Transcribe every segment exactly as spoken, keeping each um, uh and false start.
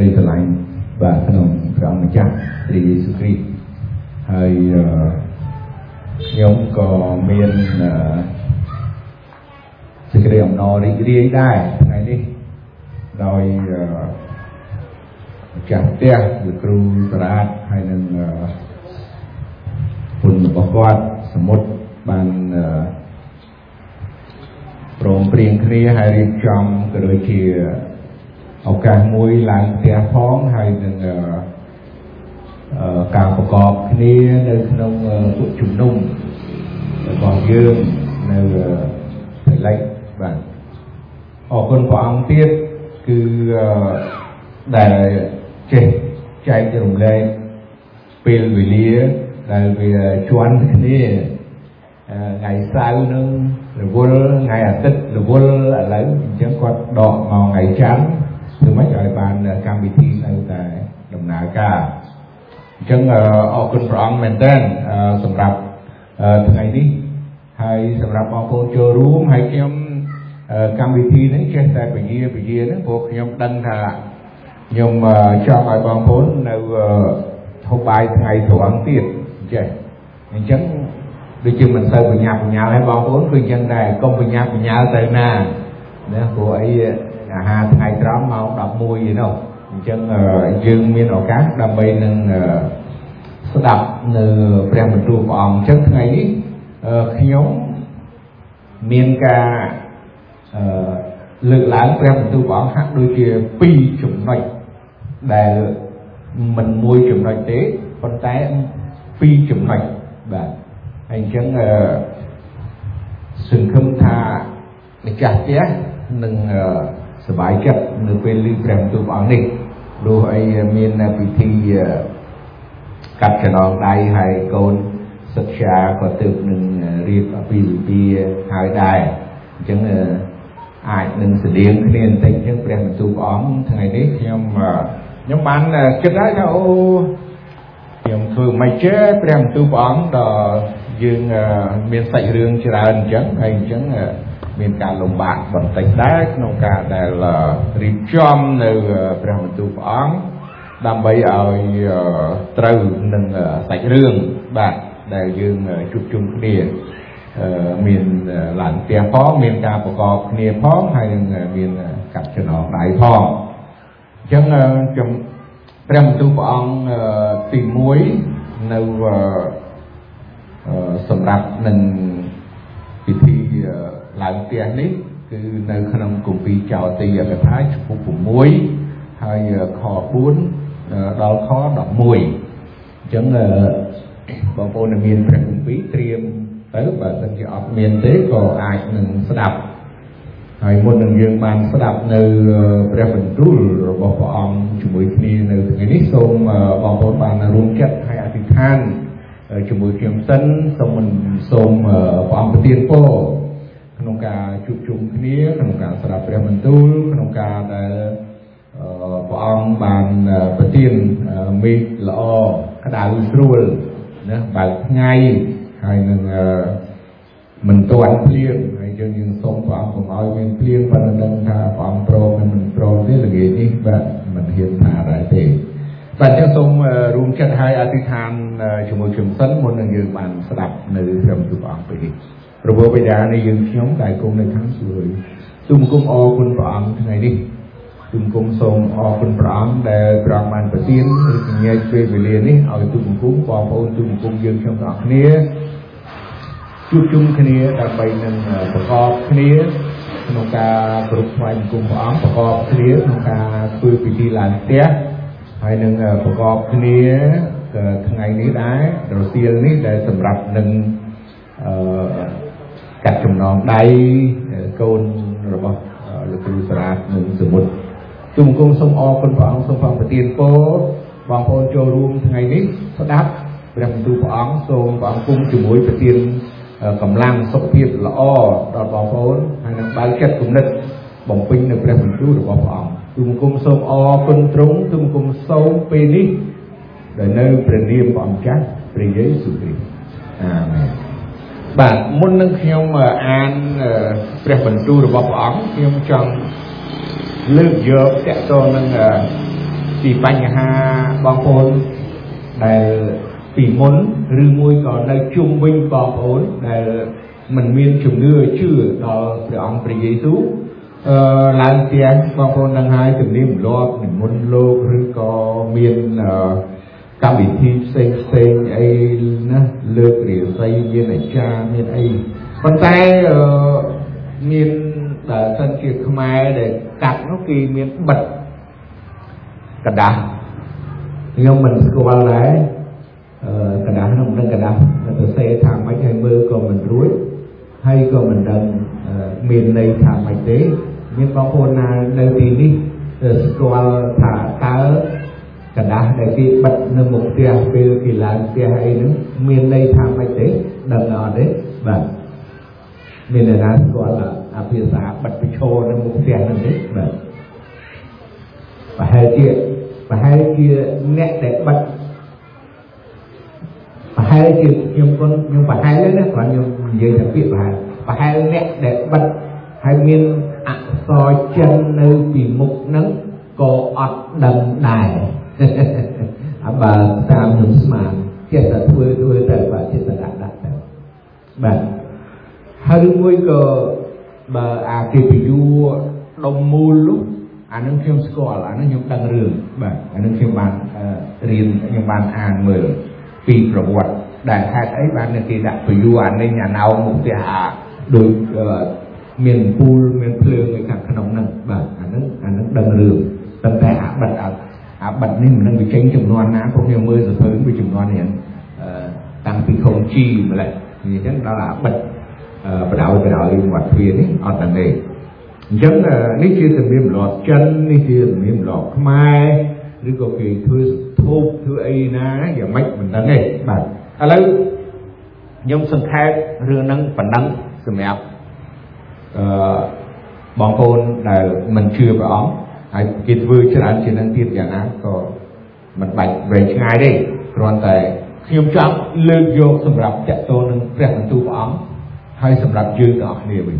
ក្តីស្រឡាញ់បាទក្នុងព្រះអង្គម្ចាស់ព្រះយេស៊ូវគ្រីស្ទហើយខ្ញុំក៏មានសេចក្តីអំណររីករាយដែរថ្ងៃនេះដោយម្ចាស់ផ្ទះលោកគ្រូសារាតហើយនឹងគុណរបស់គាត់សមុទ្របានព្រមព្រៀងគ្នាហើយរៀបចំក៏ដូចជាឱកាសមួយឡើងផ្ទះផងហើយនឹងការប្រកបគ្នានៅក្នុងពួកជំនុំរបស់យើងនៅថៃឡែកបាទអរគុណព្រះអង្គទៀតគឺដែលចេះចែករំលែកពេលវេលាដែលវាជន់គ្នាថ្ងៃសៅរ៍នឹងរវល់ថ្ងៃអាទិត្យរវល់ឥឡូវអញ្ចឹងគាត់ដកមកថ្ងៃច័ន្ទធ្វើម៉េចឲ្យបានកម្មវិធីនៅតែដំណើរការអញ្ចឹងអរគុណព្រះអង្គមែនទែនសម្រាប់ថ្ងៃនេះហើយសម្រាប់បងប្អូនចូលរួមហើយខ្ញុំកម្មវិធីនេះចេះតែពញាពញាហ្នឹងព្រោះខ្ញុំដឹងថាខ្ញុំចង់ឲ្យបងប្អូននៅហូបបាយថ្ងៃត្រង់ទៀតចេះអញ្ចឹងដូចជាមិនសូវបញ្ញាបញ្ញាលឲ្យបងប្អូនគឺអញ្ចឹងដែរកុំបញ្ញាបញ្ញាលទៅណាណាព្រោះអីអាហារថ្ងៃត្រង់ម៉ោងដប់មួយឯនោះអញ្ចឹងយើងមានឱកាសដើម្បីនឹងស្ដាប់នៅព្រះបន្ទូលព្រះអង្គអញ្ចឹងថ្ងៃនេះខ្ញុំមានការលើកឡើងព្រះបន្ទូលព្រះអង្គហាក់ដូចជាពីរចំណុចដែលមិនមួយចំណុចទេប៉ុន្តែពីរចំណុចបាទហើយអញ្ចឹងសង្ឃឹមថាម្ចាស់ផ្ទះនឹងសប្បាយចិត្តនៅពេលឮព្រះបន្ទូលព្រះអង្គនេះព្រោះអីមានពិធីកាត់ចំណងដៃហើយកូនសិក្សាក៏ទើបនឹងរៀបអាពាហ៍ពិពាហ៍ហើយដែរអញ្ចឹងអាចនឹងស្តៀងគ្នាបន្តិចអញ្ចឹងព្រះបន្ទូលព្រះអង្គថ្ងៃនេះខ្ញុំខ្ញុំបានគិតហើយថាអូខ្ញុំធ្វើមិនចេះព្រះបន្ទូលព្រះអង្គដល់យើងមានសាច់រឿងច្រើនអញ្ចឹងហើយអញ្ចឹងមានការលំបាកបន្តិចដែរក្នុងការដែលរៀបចំនៅព្រះបន្ទូលព្រះអង្គដើម្បីឲ្យត្រូវនឹងសាច់រឿងបាទដែលយើងជួបជុំគ្នាមានឡើងផ្ទះផងមានការប្រកបគ្នាផងហើយនឹងមានកាត់ចំណងដៃផងអញ្ចឹងខ្ញុំព្រះបន្ទូលព្រះអង្គទីមួយនៅសម្រាប់នឹងពិធីឡើងផ្ទះនេះគឺនៅក្នុងគម្ពីរចោទិយកថាចំពោះsáuហើយខបួនដល់ខដប់មួយអញ្ចឹងបងប្អូនដែលមានព្រះគម្ពីរត្រៀមទៅបើសិនជាអត់មានទេក៏អាចនឹងស្ដាប់ហើយមុននឹងយើងបានស្ដាប់នៅព្រះបន្ទូលរបស់ព្រះអង្គជាមួយគ្នានៅថ្ងៃនេះសូមបងប្អូនបានរួមចិត្តហើយអធិដ្ឋានជាមួយខ្ញុំសិនសូមសូមព្រះអង្គប្រទានពរក្នុងការជួបជុំគ្នាក្នុងការស្ដាប់ព្រះបន្ទូលក្នុងការដែលព្រះអង្គបានប្រទានមេឃល្អក្តៅស្រួលណាបើកថ្ងៃហើយនឹងមិនទាន់ភ្លៀងហើយយើងយើងសូមព្រះអង្គកុំឲ្យមានភ្លៀងប៉ុន្តែដឹងថាព្រះអង្គព្រមនិងមិនព្រមទេល្ងាចនេះបាទមិនហ៊ានថាដែរទេបាទយើងសូមរួមចិត្តឲ្យអធិដ្ឋានជាមួយខ្ញុំសិនមុននឹងយើងបានស្ដាប់នៅព្រះបន្ទូលព្រះអង្គពេលនេះព្រះបិតានៃយើងខ្ញុំដែលគង់នៅខាងសួគ៌ទូលបង្គំអរគុណព្រះអង្គថ្ងៃនេះទូលបង្គំសូមអរគុណព្រះអង្គដែលព្រះអង្គបានប្រទានឬកញ្ញាពេលវេលានេះឲ្យទូលបង្គំបងប្អូនទូលបង្គំយើងខ្ញុំទាំងអស់គ្នាជួបជុំគ្នាដើម្បីនឹងប្រកបគ្នាក្នុងការគោរពថ្វាយបង្គំព្រះអង្គប្រកបគ្នាក្នុងការធ្វើពិធីឡើងផ្ទះហើយនឹងប្រកបគ្នាថ្ងៃនេះដែររសៀលនេះដែលសម្រាប់នឹងអឺកាត់ចំណងដៃកូនរបស់លោកគ្រូសារាតនិងសមុទ្រទូលបង្គំសូមអរគុណព្រះអង្គសូមព្រះប្រទានពរបងប្អូនចូលរួមថ្ងៃនេះស្ដាប់ព្រះបន្ទូលព្រះអង្គសូមព្រះអង្គគុំជាមួយប្រទានកម្លាំងសុខភាពល្អដល់បងប្អូនហើយនឹងបើកចិត្តគំនិតបំពេញនៅព្រះបន្ទូលរបស់ព្រះអង្គទូលបង្គំសូមអរគុណទ្រង់ទូលបង្គំសូមពេលនេះដែលនៅព្រះនាមព្រះអង្គចាស់ព្រះយេស៊ូវគ្រីស្ទអាមែនបាទមុននឹងខ្ញុំអានព្រះបន្ទូលរបស់ព្រះអង្គខ្ញុំចង់លើកយកតកតនឹងពីបញ្ហាបងប្អូនដែលពីមុនឬមួយក៏នៅជុំវិញបងប្អូនដែលមិនមានជំនឿជឿដល់ព្រះអង្គព្រះយេស៊ូវអឺឡើងផ្ទះបងប្អូននឹងហើយជំនាញម្លាប់និមន្តលោកឬក៏មានកម្មវិធីផ្សេងផ្សេងអីណាលើករាសីមានអាចារ្យមានអីប៉ុន្តែអឺមានដែលសិនជាខ្មែរដែលកាត់នោះគេមានបិទกระดาษខ្ញុំមិនស្គាល់ដែរអឺกระดาษនោះមិនដឹងกระดาษទៅសេថាម៉េចឲ្យមើលក៏មិនរួចហើយក៏មិនដឹងមានន័យថាម៉េចទេមានបងប្អូនណានៅទីនេះស្គាល់ថាតើกระดาษដែលគេបិទនៅមុខផ្ទះពេលគេឡើងផ្ទះអីហ្នឹងមានន័យថាម៉េចទេដឹងអត់ទេបាទមានអ្នកណាស្គាល់អាភាសាបិទបញ្ឈរនៅមុខផ្ទះហ្នឹងទេបាទប្រហែលជាប្រហែលជាអ្នកដែលបិទប្រហែលជាខ្ញុំគាត់ខ្ញុំប្រហែលណាគ្រាន់ខ្ញុំនិយាយតែពាក្យប្រហែលប្រហែលអ្នកដែលបិទហើយមានអក្សរចិននៅពីមុខហ្នឹងក៏អត់ដឹងដែរអាបើតាមខ្ញុំស្មានចិត្តតែធ្វើធ្វើតែបើចិត្តតែដាក់ដាក់ទៅបាទហើយមួយក៏បើអាគេពយួរដុំមូលនោះអានឹងខ្ញុំស្គាល់អានឹងខ្ញុំដឹងរឿងបាទអានឹងខ្ញុំបានរៀនខ្ញុំបានអានមើលពីប្រវត្តិដែលហេតុអីបានគេដាក់ពយួរអានេះអាណោមុខផ្ទះអាដូចមានពូលមានភ្លើងនៅខាងក្នុងហ្នឹងបាទអានឹងអានឹងដឹងរឿងប៉ុន្តែអាបិទអាបិទនេះមិនដឹងវាចេញចំនួនណាព្រោះខ្ញុំមើលសភើវាចំនួននេះតាំងពីខុងជីម្ល៉េះអញ្ចឹងដល់អាបិទបដៅបដៅវត្តទ្វារនេះអត់ដឹងទេអញ្ចឹងនេះជាជំនាញម្លាប់ចិននេះជាជំនាញម្លាប់ខ្មែរឬក៏គេធ្វើធូបធ្វើអីណាយ៉ាងម៉េចមិនដឹងទេបាទឥឡូវខ្ញុំសង្ខេបរឿងហ្នឹងប៉ុណ្ណឹងសម្រាប់អឺបងប្អូនដែលមិនជឿព្រះអង្គហើយគេធ្វើច្រើនជាងនឹងទៀតយ៉ាងណាក៏មិនបាច់វែងឆ្ងាយទេគ្រាន់តែខ្ញុំចង់លើកយកសម្រាប់តកតនឹងព្រះបន្ទូលព្រះអង្គហើយសម្រាប់យើងទាំងអស់គ្នាវិញ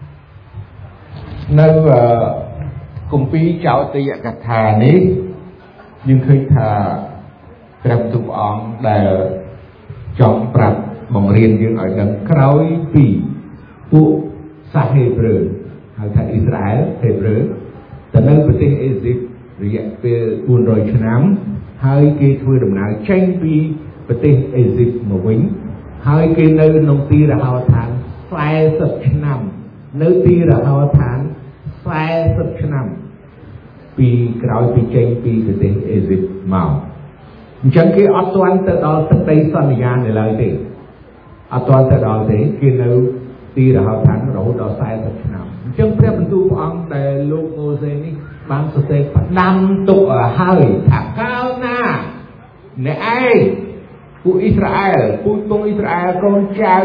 នៅគម្ពីរចោទយកថានេះយើងឃើញថាព្រះបន្ទូលព្រះអង្គដែលចង់ប្រាប់បង្រៀនយើងឲ្យដឹងក្រោយពីពួកសាសហេប្រឺហៅថាអ៊ីស្រាអែលហេប្រឺទៅនៅប្រទេសអេស៊ីបរយៈពេលបួនរយឆ្នាំហើយគេធ្វើដំណើរចេញពីប្រទេសអេស៊ីបមកវិញហើយគេនៅក្នុងទីរហោឋានសែសិបឆ្នាំនៅទីរហោឋានសែសិបឆ្នាំពីក្រោយពីចេញពីប្រទេសអេស៊ីបមកអញ្ចឹងគេអត់ទាន់ទៅដល់ទឹកដីសន្យានៅឡើយទេអត់ទាន់ទៅដល់ទេគេនៅទីរហោឋានរហូតដល់សែសិបឆ្នាំអញ្ចឹងព្រះបន្ទូលព្រះអង្គដែលលោកម៉ូសេនេះបានសរសេរផ្ដាំទុកឲ្យហើយថាកាលណាអ្នកឯងពួកអ៊ីស្រាអែលពួកទងអ៊ីស្រាអែលកូនចៅ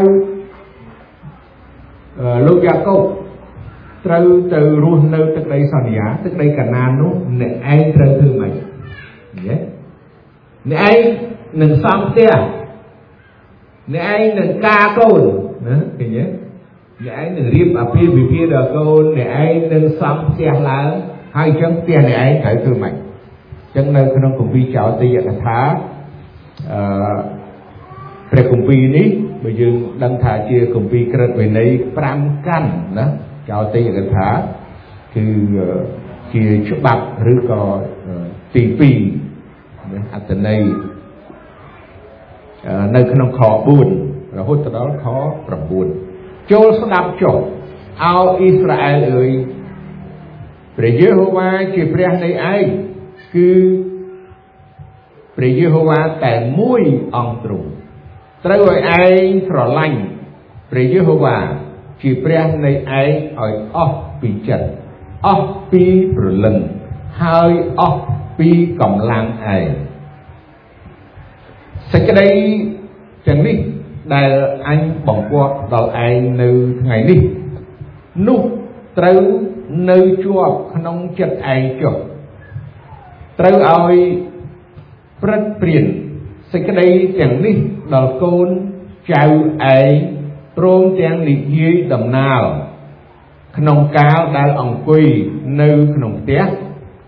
លោកយ៉ាកុបត្រូវទៅរស់នៅទឹកដីសន្យាទឹកដីកាណាននោះអ្នកឯងត្រូវធ្វើម៉េចយេអ្នកឯងនឹងសំផ្ទះអ្នកឯងនឹងការកូនណាឃើញទេអ្នកឯងនឹងរៀបអាពាហ៍ពិពាហ៍ដល់កូនអ្នកឯងនឹងសំផ្ទះឡើងហើយអញ្ចឹងផ្ទះអ្នកឯងត្រូវធ្វើម៉េចអញ្ចឹងនៅក្នុងគម្ពីរចោទយកថាអឺព្រះគម្ពីរនេះបើយើងដឹងថាជាគម្ពីរក្រឹតវិន័យប្រាំកាន់ណាចោទយកថាគឺជាច្បាប់ឬក៏ទីពីរអត្ថន័យនៅក្នុងខបួនរហូតដល់ខប្រាំបួនចូលស្ដាប់ចុះអោអ៊ីស្រាអែលអើយព្រះយេហូវ៉ាជាព្រះនៃឯងគឺព្រះយេហូវ៉ាតែមួយអង្គទ្រង់ត្រូវឲ្យឯងស្រឡាញ់ព្រះយេហូវ៉ាជាព្រះនៃឯងឲ្យអស់ពីចិត្តអស់ពីព្រលឹងហើយអស់ពីកម្លាំងឯងសេចក្តីទាំងនេះដែលអញបង្គាប់ដល់ឯងនៅថ្ងៃនេះនោះត្រូវនៅជាប់ក្នុងចិត្តឯងចុះត្រូវឲ្យព្រឹត្តព្រៀនសេចក្តីទាំងនេះដល់កូនចៅឯងព្រមទាំងនិយាយដំណាលក្នុងកាលដែលអង្គុយនៅក្នុងផ្ទះ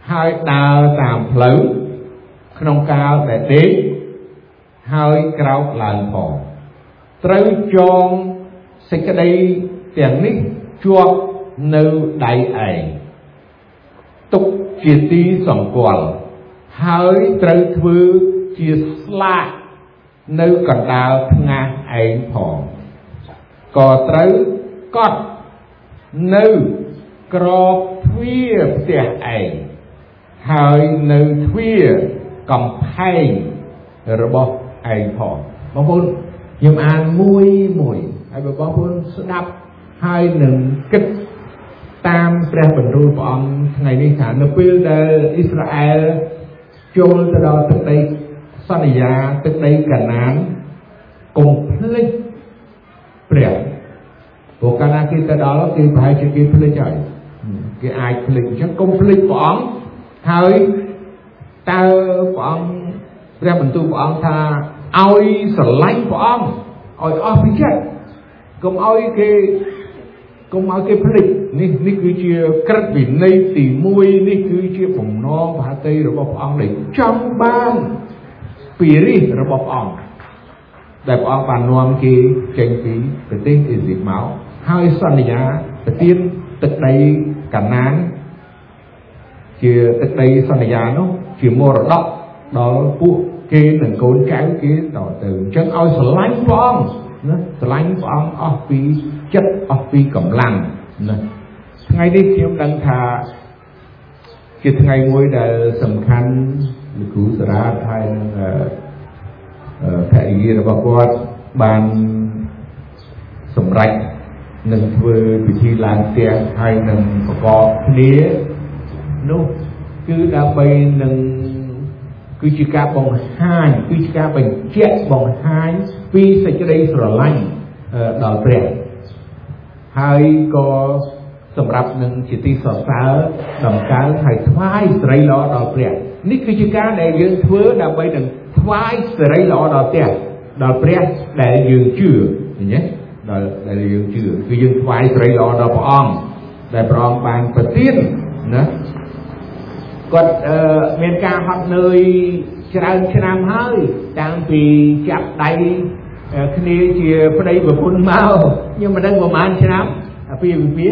ហើយដើរតាមផ្លូវក្នុងកាលដែលដេកហើយក្រោកឡើងផងត្រូវចងសេចក្តីទាំងនេះជាប់នៅដៃឯងទុកជាទីសង្កល់ហើយត្រូវធ្វើជាស្លាកនៅកណ្ដាលថ្ងាសឯងផងក៏ត្រូវកត់នៅក្របទ្វារផ្ទះឯងហើយនៅទ្វារកំផែងរបស់ឯងផងបងប្អូនខ្ញុំអានមួយមួយហើយបងប្អូនស្ដាប់ហើយនឹងគិតតាមព្រះបន្ទូលព្រះអង្គថ្ងៃនេះថានៅពេលដែលអ៊ីស្រាអែលចូលទៅដល់ទឹកដីសន្យាទឹកដីកាណានកុំភ្លេចព្រះព្រោះកាលណាគេទៅដល់គេប្រហែលជាគេភ្លេចហើយគេអាចភ្លេចអញ្ចឹងកុំភ្លេចព្រះអង្គហើយតើព្រះអង្គព្រះបន្ទូលព្រះអង្គថាឲ្យស្រឡាញ់ព្រះអង្គឲ្យអស់ពីចិត្តកុំឲ្យគេកុំឲ្យគេភ្លេចនេះនេះគឺជាក្រឹតវិន័យទីមួយនេះគឺជាបំណងបហតីរបស់ព្រះអង្គដែលចង់បានពីរិះរបស់ព្រះអង្គដែលព្រះអង្គបាននាំគេចេញពីប្រទេសអេស៊ីបមកហើយសន្យាប្រទានទឹកដីកាណានជាទឹកដីសន្យានោះជាមរតកដល់ពួកគេនិងកូនចៅគេតទៅអញ្ចឹងឲ្យស្រឡាញ់ព្រះអង្គណាស្រឡាញ់ព្រះអង្គអស់ពីចិត្តអស់ពីកម្លាំងណាថ្ងៃនេះខ្ញុំដឹងថាជាថ្ងៃមួយដែលសំខាន់លោកគ្រូសារ៉ាហើយនឹងភរិយារបស់គាត់បានសម្រេចនឹងធ្វើពិធីឡើងផ្ទះហើយនឹងប្រកបគ្នានោះគឺដើម្បីនឹងគឺជាការបង្ហាញគឺជាការបញ្ជាក់បង្ហាញពីសេចក្តីស្រឡាញ់ដល់ព្រះហើយក៏សម្រាប់នឹងជាទីសរសើរដំកើងហើយថ្វាយសិរីល្អដល់ព្រះនេះគឺជាការដែលយើងធ្វើដើម្បីនឹងថ្វាយសិរីល្អដល់ព្រះដល់ព្រះដែលយើងជឿឃើញទេដល់ដែលយើងជឿគឺយើងថ្វាយសិរីល្អដល់ព្រះអង្គដែលព្រះអង្គបានប្រទានណាគាត់មានការហត់នឿយច្រើនឆ្នាំហើយតាំងពីចាប់ដៃគ្នាជាប្តីប្រពន្ធមកខ្ញុំមិនដឹងប្រហែលឆ្នាំអាពីវិភា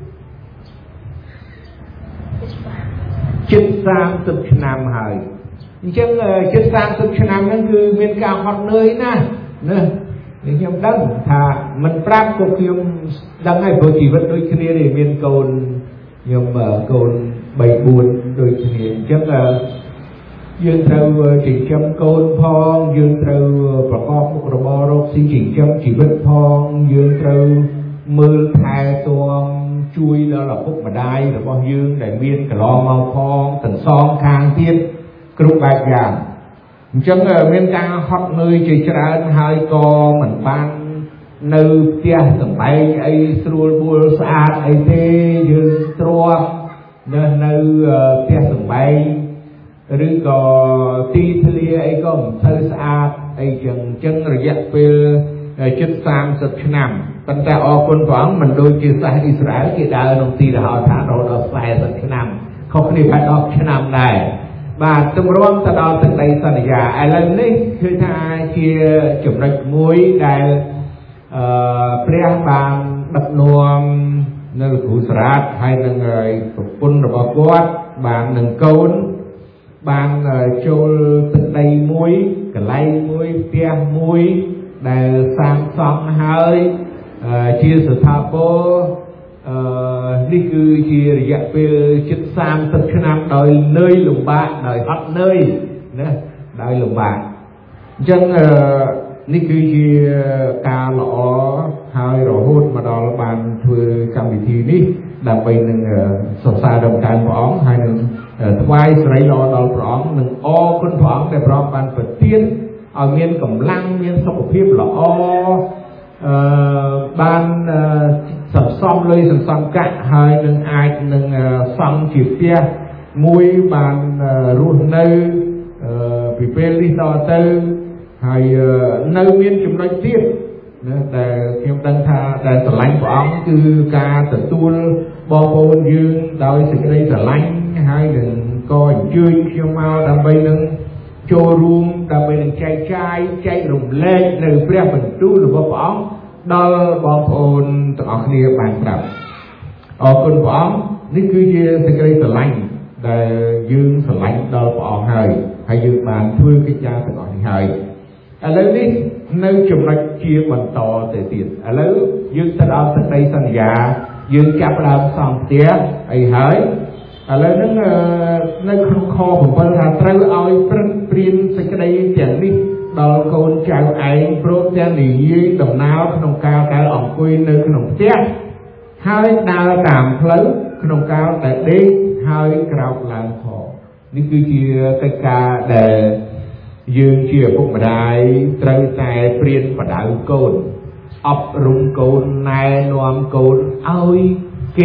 ជិតសាមសិបឆ្នាំហើយអញ្ចឹងជិតសាមសិបឆ្នាំហ្នឹងគឺមានការហត់នឿយណាស់ណាខ្ញុំដឹងថាមិនប្រាប់ក៏ខ្ញុំដឹងហើយព្រោះជីវិតដូចគ្នានេះមានកូនខ្ញុំកូនបីបួនដូចគ្នាអញ្ចឹងយើងត្រូវចិញ្ចឹមកូនផងយើងត្រូវប្រកបមុខរបររកស៊ីចិញ្ចឹមជីវិតផងយើងត្រូវមើលថែទាំជួយដល់ឪពុកម្ដាយរបស់យើងដែលមានកន្លងមកផងទាំងសងខាងទៀតគ្រប់បែបយ៉ាងអញ្ចឹងមានការហត់នឿយជាច្រើនហើយក៏មិនបាននៅផ្ទះសម្បែងអីស្រួលបួលស្អាតអីទេយើងទ្រាំនៅនៅផ្ទះសម្បែងឬក៏ទីធ្លាអីក៏មិនទៅស្អាតអីចឹងអញ្ចឹងរយៈពេលជិតសាមសិបឆ្នាំប៉ុន្តែអរគុណព្រះអង្គមិនដូចជាសាសអ៊ីស្រាអែលគេដើរក្នុងទីរហោឋានរហូតដល់สี่สิบឆ្នាំខុសគ្នាប្រហែល10ឆ្នាំដែរបាទទម្រាំទៅដល់ទឹកដីសន្យាឥឡូវនេះគឺថាជាចំណុចមួយដែលអឺព្រះបានដឹកនាំនៅលោកគ្រូសារ៉ាតហើយនឹងប្រពន្ធរបស់គាត់បាននឹងកូនបានចូលទឹកដីមួយកន្លែងមួយផ្ទះមួយដែលសាងសង់ហើយជាស្ថាពរអឺនេះគឺជារយៈពេលជិតសាមសិបឆ្នាំដោយនឿយលំបាកដោយហត់នឿយណាដោយលំបាកអញ្ចឹងនេះគឺជាការល្អហើយរហូតមកដល់បានធ្វើកម្មវិធីនេះដើម្បីនឹងសរសើរដំណើរព្រះអង្គហើយនឹងថ្វាយសិរីល្អដល់ព្រះអង្គនិងអរគុណព្រះអង្គដែលព្រះអង្គបានប្រទានឲ្យមានកម្លាំងមានសុខភាពល្អអឺបានសន្សំលុយសន្សំកាក់ហើយនឹងអាចនឹងសង់ជាផ្ទះមួយបានរស់នៅពីពេលនេះតទៅហើយនៅមានចំណុចទៀតណាដែលខ្ញុំដឹងថាដែលស្រឡាញ់ព្រះអង្គគឺការទទួលបងប្អូនយើងដោយសេចក្តីស្រឡាញ់ហើយនឹង có chơi khiêu mau đam bay nâng châu ruộng đam bay nâng chai chai chai rụng lên nơi phía mình tu được bao bóng đó bóng ôn tự ọc nia bàn trầm ở con bóng ní cứ như thế cái sở lạnh để dương sở lạnh đó bóng hơi hay dương bàn thuê cái cha tự ọc hơi à lấy đi nơi chùm nó chia bằng to để tiền à lấy dương ta đó tất đây sân gà dương chắp làm xong tía ấy hỡi à lấy nó nơi không kho của con ra trâu oi priên sẽ cái đây chẳng đi đó con chào ấy protein gì đồng nào không cao cái ổng quy nơi cái nồng tía hai đào đảm lớn nồng cao để đi hai cào làm khổ ní cứ chia cái ca để dương chia phúc mà đại trâu tài priên và đạo côn ấp rung côn nai noam côn ôi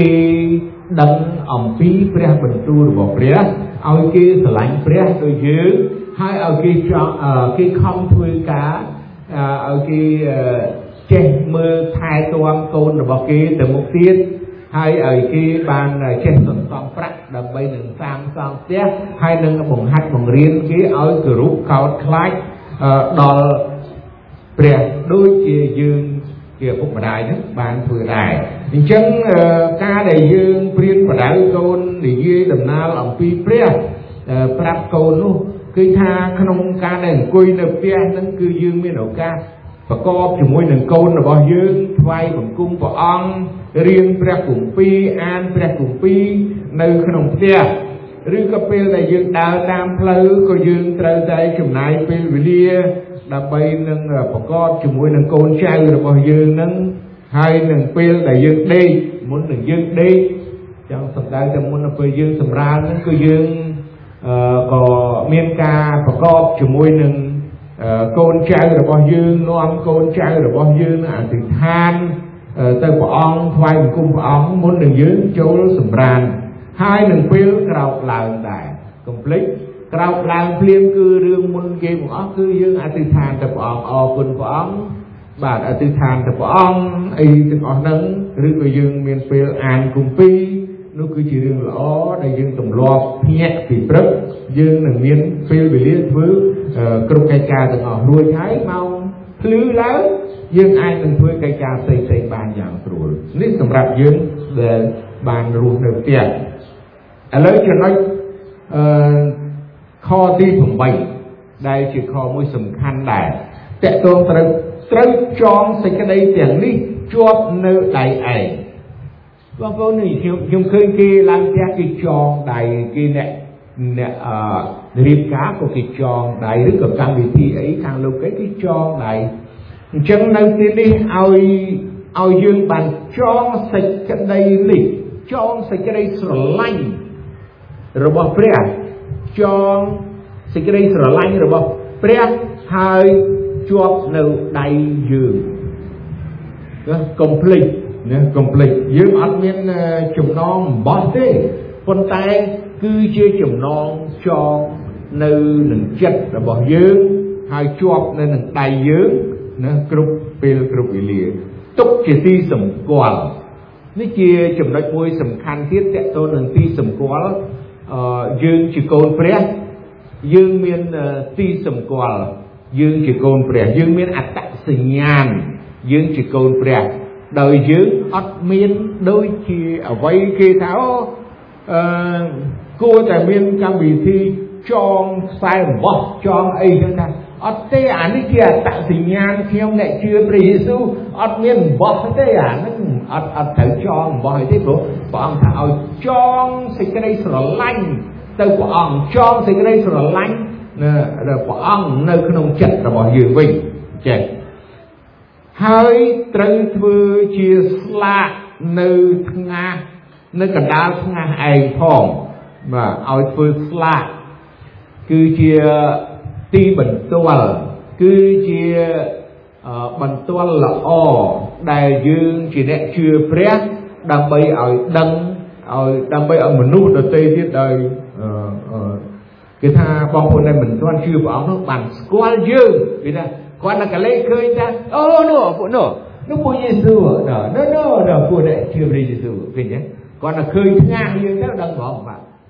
kê đấng ẩm phíព្រះបន្ទូលរបស់ព្រះឲ្យគេស្រឡាញ់ព្រះដូចយើងហើយឲ្យគេចង់គេខំធ្វើការឲ្យគេចេះមើលថែទាំកូនរបស់គេទៅមុខទៀតហើយឲ្យគេបានចេះសន្សំប្រាក់ដើម្បីនឹងសាងសង់ផ្ទះហើយនឹងបង្ហាត់បង្រៀនគេឲ្យគោរពកោតខ្លាចដល់ព្រះដូចជាយើងជាពុកម្ដាយហ្នឹងបានធ្វើដែរអញ្ចឹងការដែលយើងព្រៀនបដៅកូននិយាយដំណើរអំពីព្រះប្រាប់កូននោះគឺថាក្នុងការដែលអង្គុយនៅផ្ទះហ្នឹងគឺយើងមានឱកាសប្រកបជាមួយនឹងកូនរបស់យើងថ្វាយបង្គំព្រះអង្គរៀនព្រះគម្ពីរអានព្រះគម្ពីរនៅក្នុងផ្ទះឬក៏ពេលដែលយើងដើរតាមផ្លូវក៏យើងត្រូវតែចំណាយពេលវេលាដើម្បីនឹងប្រកបជាមួយនឹងកូនចៅរបស់យើងនឹងហើយនឹងពេលដែលយើងដេកមុននឹងយើងដេកចង់សម្ដៅតែមុនពេលយើងសម្រាលហ្នឹងគឺយើងក៏មានការប្រកបជាមួយនឹងកូនចៅរបស់យើងនាំកូនចៅរបស់យើងអធិដ្ឋានទៅព្រះអង្គថ្វាយបង្គំព្រះអង្គមុននឹងយើងចូលសម្រាលហើយនឹងពេលក្រោកឡើងដែរកុំភ្លេចក្រោកឡើងភ្លាមគឺរឿងមុនគេទាំងអស់គឺយើងអធិដ្ឋានទៅព្រះអង្គអរគុណព្រះអង្គបាទអធិដ្ឋានទៅព្រះអង្គអីទាំងអស់ហ្នឹងឬក៏យើងមានពេលអានគម្ពីរនោះគឺជារឿងល្អដែលយើងទម្លាប់ភ្ញាក់ពីព្រឹកយើងនឹងមានពេលវេលាធ្វើគ្រប់កិច្ចការទាំងអស់រួចហើយម៉ោងភ្លឺឡើងយើងអាចនឹងធ្វើកិច្ចការផ្សេងផ្សេងបានយ៉ាងស្រួលនេះសម្រាប់យើងដែលបានរស់នៅផ្ទះឥឡូវចំណុចអឺខទីeightដែលជាខមួយសំខាន់ដែរតកតងត្រូវត្រូវចងសេចក្តីទាំងនេះជាប់នៅដៃឯងបងប្អូននេះខ្ញុំខ្ញុំឃើញគេឡើងផ្ទះគេចងដៃគេអ្នកអ្នកអឺរៀបការក៏គេចងដៃឬក៏កម្មវិធីអីខាងលោកគេគេចងដៃអញ្ចឹងនៅទីនេះឲ្យឲ្យយើងបានចងសេចក្តីនេះចងសេចក្តីស្រឡាញ់របស់ព្រះចងសេចក្តីស្រឡាញ់របស់ព្រះហើយជាប់នៅដៃយើងណាកុំភ្លេចណាកុំភ្លេចយើងអត់មានចំណងបោះទេប៉ុន្តែគឺជាចំណងចងនៅនឹងចិត្តរបស់យើងហើយជាប់នៅនឹងដៃយើងណាគ្រប់ពេលគ្រប់វេលាទុកជាទីសម្គាល់នេះជាចំណុចមួយសំខាន់ទៀតតកតទៅនឹងទីសម្គាល់អឺយើងជាកូនព្រះយើងមានទីសម្គាល់យើងជាកូនព្រះយើងមានអត្តសញ្ញាណយើងជាកូនព្រះដោយយើងអត់មានដូចជាអ្វីគេថាអូអឺគួរតែមានកម្មវិធីចងខ្សែអំបោះចងអីចឹងណាអត់ទេអានេះជាអត្តសញ្ញាណខ្ញុំអ្នកជឿព្រះយេស៊ូវអត់មានអំបោះទេអាហ្នឹងអត់អត់ត្រូវចងអំបោះអីទេព្រោះព្រះអង្គថាឲ្យចងសេចក្តីស្រឡាញ់ទៅព្រះអង្គចងសេចក្តីស្រឡាញ់នៅព្រះអង្គនៅក្នុងចិត្តរបស់យើងវិញចេះហើយត្រូវធ្វើជាស្លាកនៅថ្ងាសនៅកណ្ដាលថ្ងាសឯងផងបាទឲ្យធ្វើស្លាកគឺជាទីបន្ទាល់គឺជាបន្ទាល់ល្អដែលយើងជាអ្នកជឿព្រះដើម្បីឲ្យដឹងឲ្យដើម្បីឲ្យមនុស្សដទៃទៀតដោយគេថាបងប្អូនដែលមិនទាន់ជឿព្រះអង្គនោះបានស្គាល់យើងគេថាគាត់តែកលេចឃើញថាអូនោះពួកនោះនោះពួកយេស៊ូវនោះនោះនោះពួកដែលជឿព្រះយេស៊ូវឃើញទេគាត់តែឃើញថ្ងាសយើងទៅដឹងហ្មងបាទ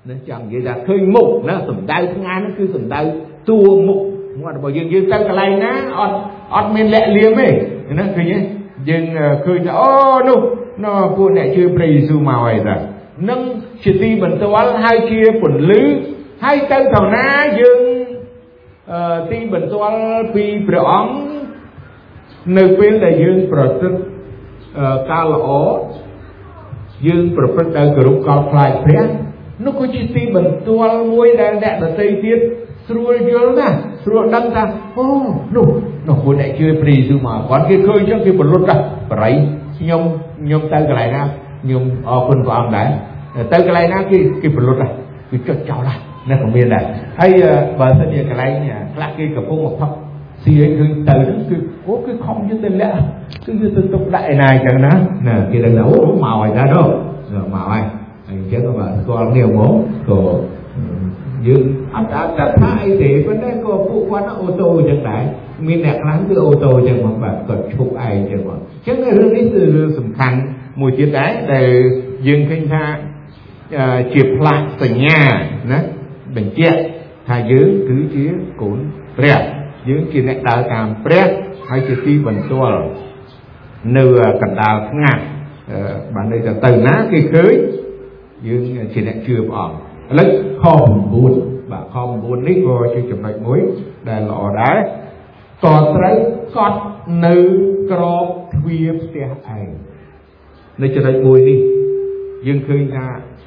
nó chẳng vậy là khơi mục nó sầm đau ngay nó cứ sầm đau tua mục mà bảo dương dương tăng cái này ná ọt ọt men lẹ liếm ấy nó cứ nhé dương khơi cho ô nu nó cô này chưa prey su màu ấy rồi nâng chỉ ti bẩn toán hai kia quần lứ hai tay thằng ná dương ti bẩn toán pi prong nơi bên là dương protect cao lỗ dương protect ở group cao fly press nó có chỉ ti bẩn toán môi đang đẹp là tây tiết rồi chưa nè rồi đâm ra ô nu nó cô này chưa prey su màu còn cái khơi cho cái bẩn lót ra vậy nhom nhom tay cái này na nhom ở bên của ông đấy tới cái này nó cái cái phần luật này cái cho cháu này nó không biết này hay bà sẽ đi cái này nè là cái cặp một thấp xì ấy cứ từ nó cứ cố cái không như tên lẽ cứ như tên tục đại này chẳng nó nè kia đang nấu màu này ra đâu màu này chứ các bạn còn nhiều món của dương ắt ắt ắt thay để vấn đề của phụ quan ô tô chẳng đại mình đẹp lắm cái ô tô chẳng mà bạn còn chụp ai chẳng mà chứ cáiរឿងนี้คือរឿងសំខាន់មួយទៀតដែរដែលយើងឃើញថាជាផ្លាកសញ្ញាណាបញ្ជាក់ថាយើងគឺជាកូនព្រះយើងជាអ្នកដើរតាមព្រះហើយជាទីបន្ទាល់នៅកណ្ដាលថ្ងៃបានន័យថាទៅណាគេឃើញយើងជាអ្នកជឿព្រះអង្គឥឡូវខnineបាទខnineនេះក៏ជាចំណុចមួយដែលល្អដែរតត្រូវកត់នៅក្របទ្វារផ្ទះឯងនៅចំណុចមួយនេះយើងឃើញថា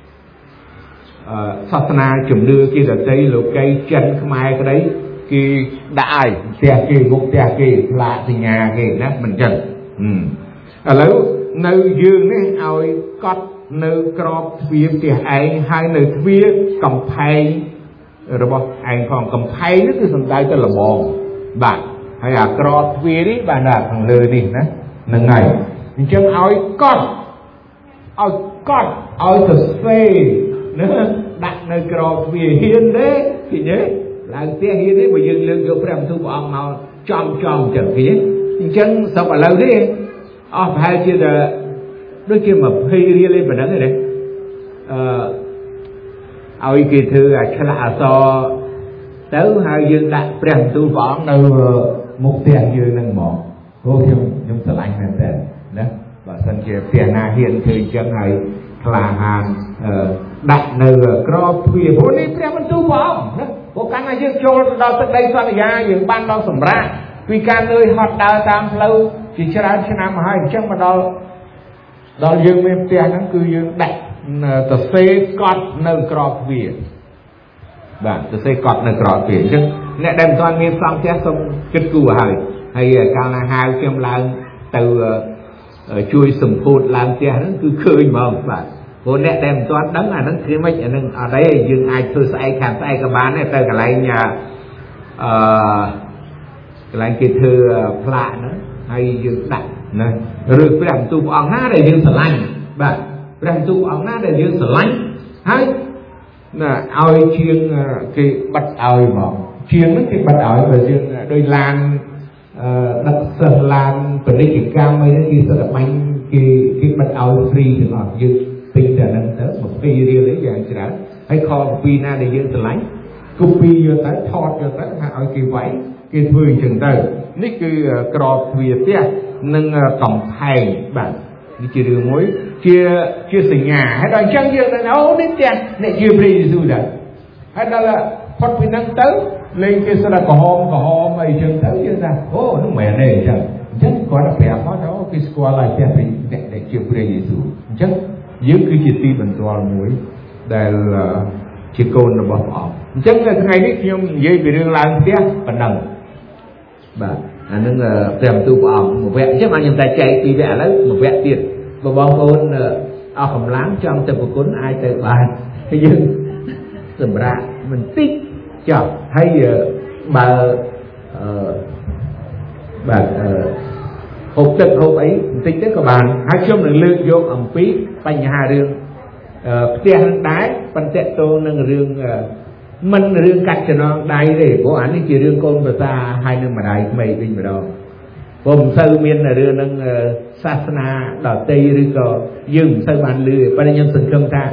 សាសនាជំនឿគេដតីលោកីចិនខ្មែរក្តីគេដាក់ឲ្យផ្ទះគេមុខផ្ទះគេផ្លាកសញ្ញាគេណាមិនចឹងឥឡូវនៅយើងនេះឲ្យកត់នៅក្របទ្វារផ្ទះឯងហើយនៅទ្វារកំផែងរបស់ឯងផងកំផែងនេះគឺសំដៅទៅលបងបាទហើយអាក្របទ្វារនេះបានដាក់ខាងលើនេះណាហ្នឹងហើយអញ្ចឹងឲ្យកត់ឲ្យកត់ឲ្យសរសេរណាដាក់នៅក្របទ្វារហ៊ានទេឃើញទេឡើងផ្ទះហ៊ានទេបើយើងលើកយកព្រះបន្ទូលព្រះអង្គមកចំចំចឹងឃើញទេអញ្ចឹងសពឥឡូវនេះអស់ប្រហែលជាដូចជាtwentyរៀលឯប៉ុណ្ណឹងទេអឺឲ្យគេធ្វើអាឆ្លាក់អក្សរទៅហើយយើងដាក់ព្រះបន្ទូលព្រះអង្គនៅមុខផ្ទះយើងហ្នឹងហ្មងព្រោះខ្ញុំខ្ញុំស្រឡាញ់មែនតើណាបើសិនជាផ្ទះណាហ៊ានធ្វើអញ្ចឹងហើយក្លាហានដាក់នៅក្របទ្វារព្រោះនេះព្រះបន្ទូលព្រះអង្គណាព្រោះកាលណាយើងចូលទៅដល់ទឹកដីសន្យាយើងបានដល់សម្រាប់ពីការនឿយហត់ដើរតាមផ្លូវជាច្រើនឆ្នាំមកហើយអញ្ចឹងមកដល់ដល់យើងមានផ្ទះហ្នឹងគឺយើងដាក់សរសេរកត់នៅក្របទ្វារបាទសរសេរកត់នៅក្របទ្វារអញ្ចឹងអ្នកដែលមិនទាន់មានផ្សំផ្ទះសូមគិតគូរហើយហើយកាលណាហៅខ្ញុំឡើងទៅជួយសម្ពោធឡើងផ្ទះហ្នឹងគឺឃើញហ្មងបាទព្រោះអ្នកដែលមិនទាន់ដឹងអាហ្នឹងគឺមិនអាហ្នឹងអត់ទេយើងអាចធ្វើស្អែកខាងស្អែកក៏បានដែរទៅកន្លែងអឺកន្លែងគេធ្វើផ្លាកហ្នឹងហើយយើងដាក់ណាឬព្រះបន្ទូលព្រះអង្គណាដែលយើងស្រឡាញ់បាទព្រះបន្ទូលព្រះអង្គណាដែលយើងស្រឡាញ់ហើយណាឲ្យជាងគេបិទឲ្យហ្មងជាងហ្នឹងគេបិទឲ្យបើយើងដោយឡានអឺដឹកសិស្សឡានពាណិជ្ជកម្មអីហ្នឹងគេសិតតែបាញ់គេគេបិទឲ្យ free ទាំងអស់យើងទិញតែហ្នឹងទៅtwentyរៀលអីយ៉ាងច្រើនហើយខកពីណាដែលយើងស្រឡាញ់ copy យកទៅថតយកទៅថាឲ្យគេវាយគេធ្វើអញ្ចឹងទៅនេះគឺក្របទ្វារផ្ទះនិងកំផែងបាទនេះជារឿងមួយជាជាសញ្ញាហើយដល់អញ្ចឹងយើងទៅអូនេះផ្ទះអ្នកជាព្រះយេស៊ូវដែរហើយដល់ផុតពីហ្នឹងទៅលេងគេស្ដាប់ក្រហមក្រហមអីអញ្ចឹងទៅយើងថាអូនោះមិនមែនទេអញ្ចឹងអញ្ចឹងគាត់ប្រាប់មកថាអូគេស្គាល់ហើយផ្ទះព្រះអ្នកដែលជាព្រះយេស៊ូវអញ្ចឹងយើងគឺជាទីបន្ទាល់មួយដែលជាកូនរបស់ព្រះអង្គអញ្ចឹងនៅថ្ងៃនេះខ្ញុំនិយាយពីរឿងឡើងផ្ទះប៉ុណ្ណឹងបាទអានឹងព្រះបន្ទូលព្រះអង្គមួយវគ្គអញ្ចឹងបានខ្ញុំតែចែកពីរវគ្គឥឡូវមួយវគ្គទៀតបើបងប្អូនអស់កម្លាំងចង់ទៅប្រគុណអាចទៅបានហើយយើងសម្រាប់បន្តិចចុះហើយបើអឺបាទអឺហូបទឹកហូបអីបន្តិចទៅក៏បានហើយខ្ញុំនឹងលើកយកអំពីបញ្ហារឿងផ្ទះនឹងដែរប៉ុន្តែតទៅនឹងរឿងមិនរឿងកាត់ចំណងដៃទេព្រោះអានេះជារឿងកូនប្រសាហើយនឹងម្ដាយក្មេកវិញម្ដងព្រោះមិនសូវមានរឿងនឹងសាសនាដតីឬក៏យើងមិនសូវបានលឺទេប៉ុន្តែខ្ញុំសង្ឃឹមថា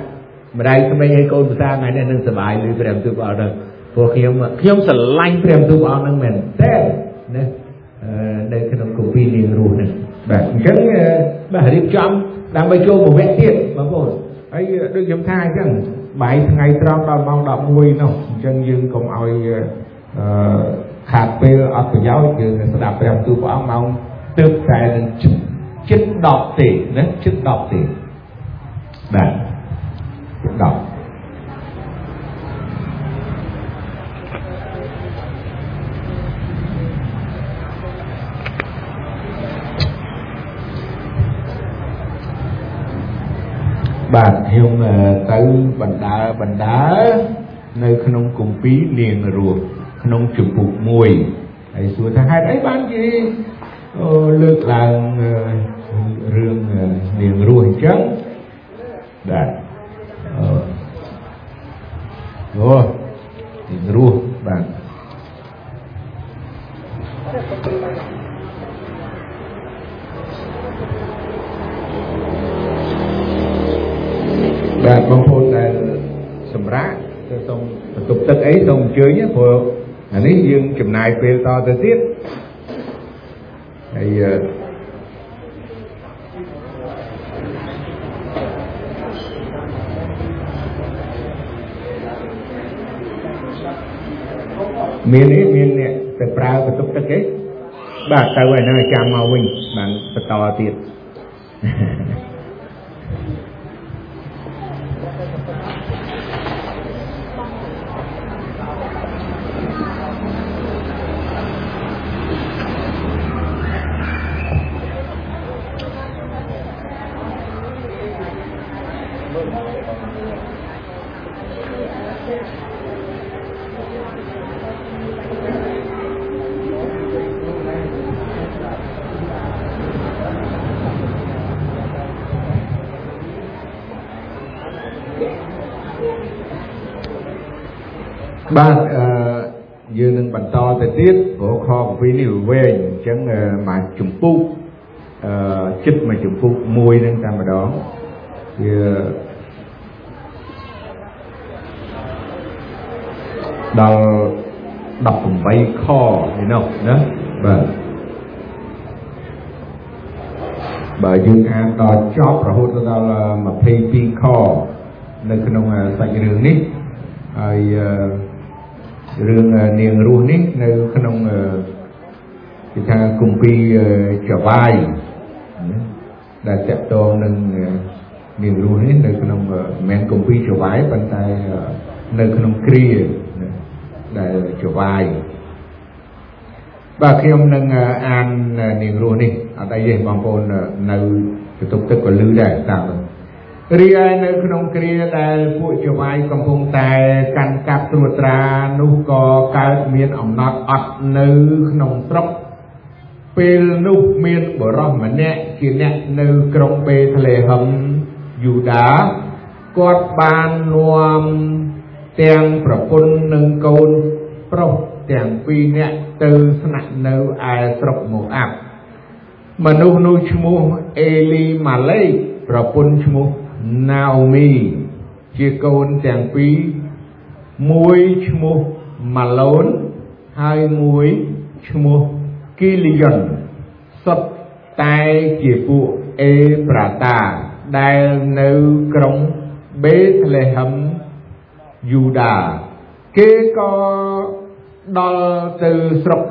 ម្ដាយក្មេងឲ្យកូនភាសាថ្ងៃនេះនឹងសប្បាយឬព្រះបន្ទូលព្រះអង្គនឹងព្រោះខ្ញុំខ្ញុំស្រឡាញ់ព្រះបន្ទូលព្រះអង្គនឹងមែនទេណានៅក្នុងគម្ពីរនាងរស់នេះបាទអញ្ចឹងបាទរៀបចំដើម្បីចូលមួយវគ្គទៀតបងប្អូនហើយដូចខ្ញុំថាអញ្ចឹងបាយថ្ងៃត្រង់ដល់ម៉ោងដប់មួយនោះអញ្ចឹងយើងកុំឲ្យអឺខាតពេលអត់ប្រយោជន៍យើងស្ដាប់ព្រះបន្ទូលព្រះអង្គម៉ោងទើបតែនឹងជិតដប់ទេណាជិតដប់ទេបាទជិតដប់បាទខ្ញុំទៅបណ្ដើបណ្ដើនៅក្នុងគម្ពីរនាងរស់ក្នុងជំពូកមួយហើយសួរថាហេតុអីបានជាលើកឡើងរឿងនាងរស់អញ្ចឹងបាទអូនាងរស់បាទបាទបងប្អូនដែលសម្រាប់ទៅសូមបន្ទប់ទឹកអីសូមអញ្ជើញព្រោះអានេះយើងចំណាយពេលតទៅទៀតហើយមាននេះមានអ្នកទៅប្រើបន្ទប់ទឹកអីបាទទៅហើយនៅចាំមកវិញបានបន្តទៀតបាទអឺយើងនឹងបន្តទៅទៀតព្រោះខគម្ពីរនេះវែងអញ្ចឹងមកជំពូកអឺចិត្តមកជំពូកមួយនឹងតែម្ដងវាដល់ដប់ប្រាំខនេះនោះណាបាទបើយើងអានដល់ចប់រហូតដល់ยี่สิบสองខនៅក្នុងសាច់រឿងនេះហើយរឿងនាងរស់នេះនៅក្នុងគេថាគម្ពីរចវាយដែលតកតងនឹងនាងរស់នេះនៅក្នុងមិនមែនគម្ពីរចវាយប៉ុន្តែនៅក្នុងគ្រាដែលចវាយបាទខ្ញុំនឹងអាននាងរស់នេះអត់អីទេបងប្អូននៅបន្ទប់ទឹកក៏លឺដែរតាមរីឯនៅក្នុងគ្រាដែលពួកចវាយកំពុងតែកាន់កាប់ត្រួតត្រានោះក៏កើតមានអំណត់អត់នៅក្នុងស្រុកពេលនោះមានបរិសម្នាក់ជាអ្នកនៅក្រុងបេថ្លេហឹមយូដាគាត់បាននាំទាំងប្រពន្ធនិងកូនប្រុសទាំងពីរនាក់ទៅស្នាក់នៅឯស្រុកម៉ូអាប់មនុស្សនោះឈ្មោះអេលីម៉ាឡេកប្រពន្ធឈ្មោះណាអូមីជាកូនទាំងពីរមួយឈ្មោះម៉ាឡូនហើយមួយឈ្មោះគីលីយ៉ុនសុទ្ធតែជាពួកអេប្រាតាដែលនៅក្រុងបេថ្លេហឹមយូដាគេក៏ដល់ទៅស្រុក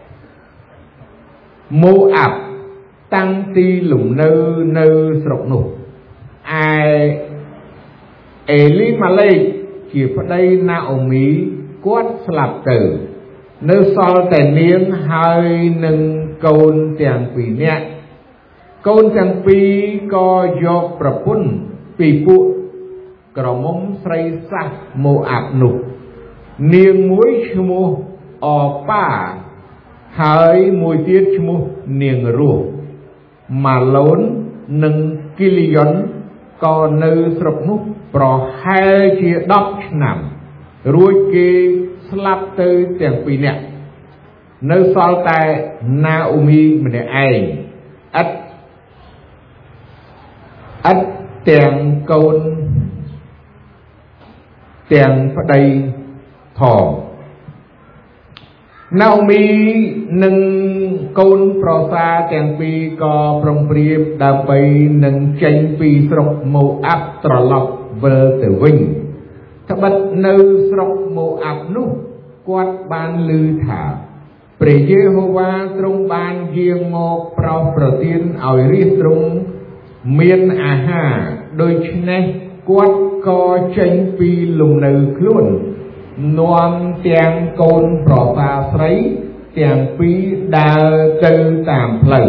ម៉ូអាប់តាំងទីលំនៅនៅស្រុកនោះឯអេលីម៉ាឡេកជាប្តីណាអូមីគាត់ស្លាប់ទៅនៅសល់តែនាងហើយនឹងកូនទាំងពីរនាក់កូនទាំងពីរក៏យកប្រពន្ធពីពួកក្រមុំស្រីសាសម៉ូអាប់នោះនាងមួយឈ្មោះអប៉ាហើយមួយទៀតឈ្មោះនាងរស់ម៉ាឡូននិងគីលីយ៉ុនក៏នៅស្រុកនោះប្រហែលជាដប់ឆ្នាំរួចគេស្លាប់ទៅទាំងពីរនាក់នៅសល់តែណាអូមីម្នាក់ឯងឥតឥតទាំងកូនទាំងប្តីផងណាអូមីនិងកូនប្រសាទាំងពីរក៏ប្រុងប្រៀបដើម្បីនឹងចេញពីស្រុកម៉ូអាប់ត្រឡប់វិលទៅវិញត្បិតនៅស្រុកម៉ូអាប់នោះគាត់បានឮថាព្រះយេហូវ៉ាទ្រង់បានយាងមកប្រោសប្រទានឲ្យរាស្ត្រទ្រង់មានអាហារដូច្នេះគាត់ក៏ចេញពីលំនៅខ្លួននាំទាំងកូនប្រសាស្រីទាំងពីរដើរទៅតាមផ្លូវ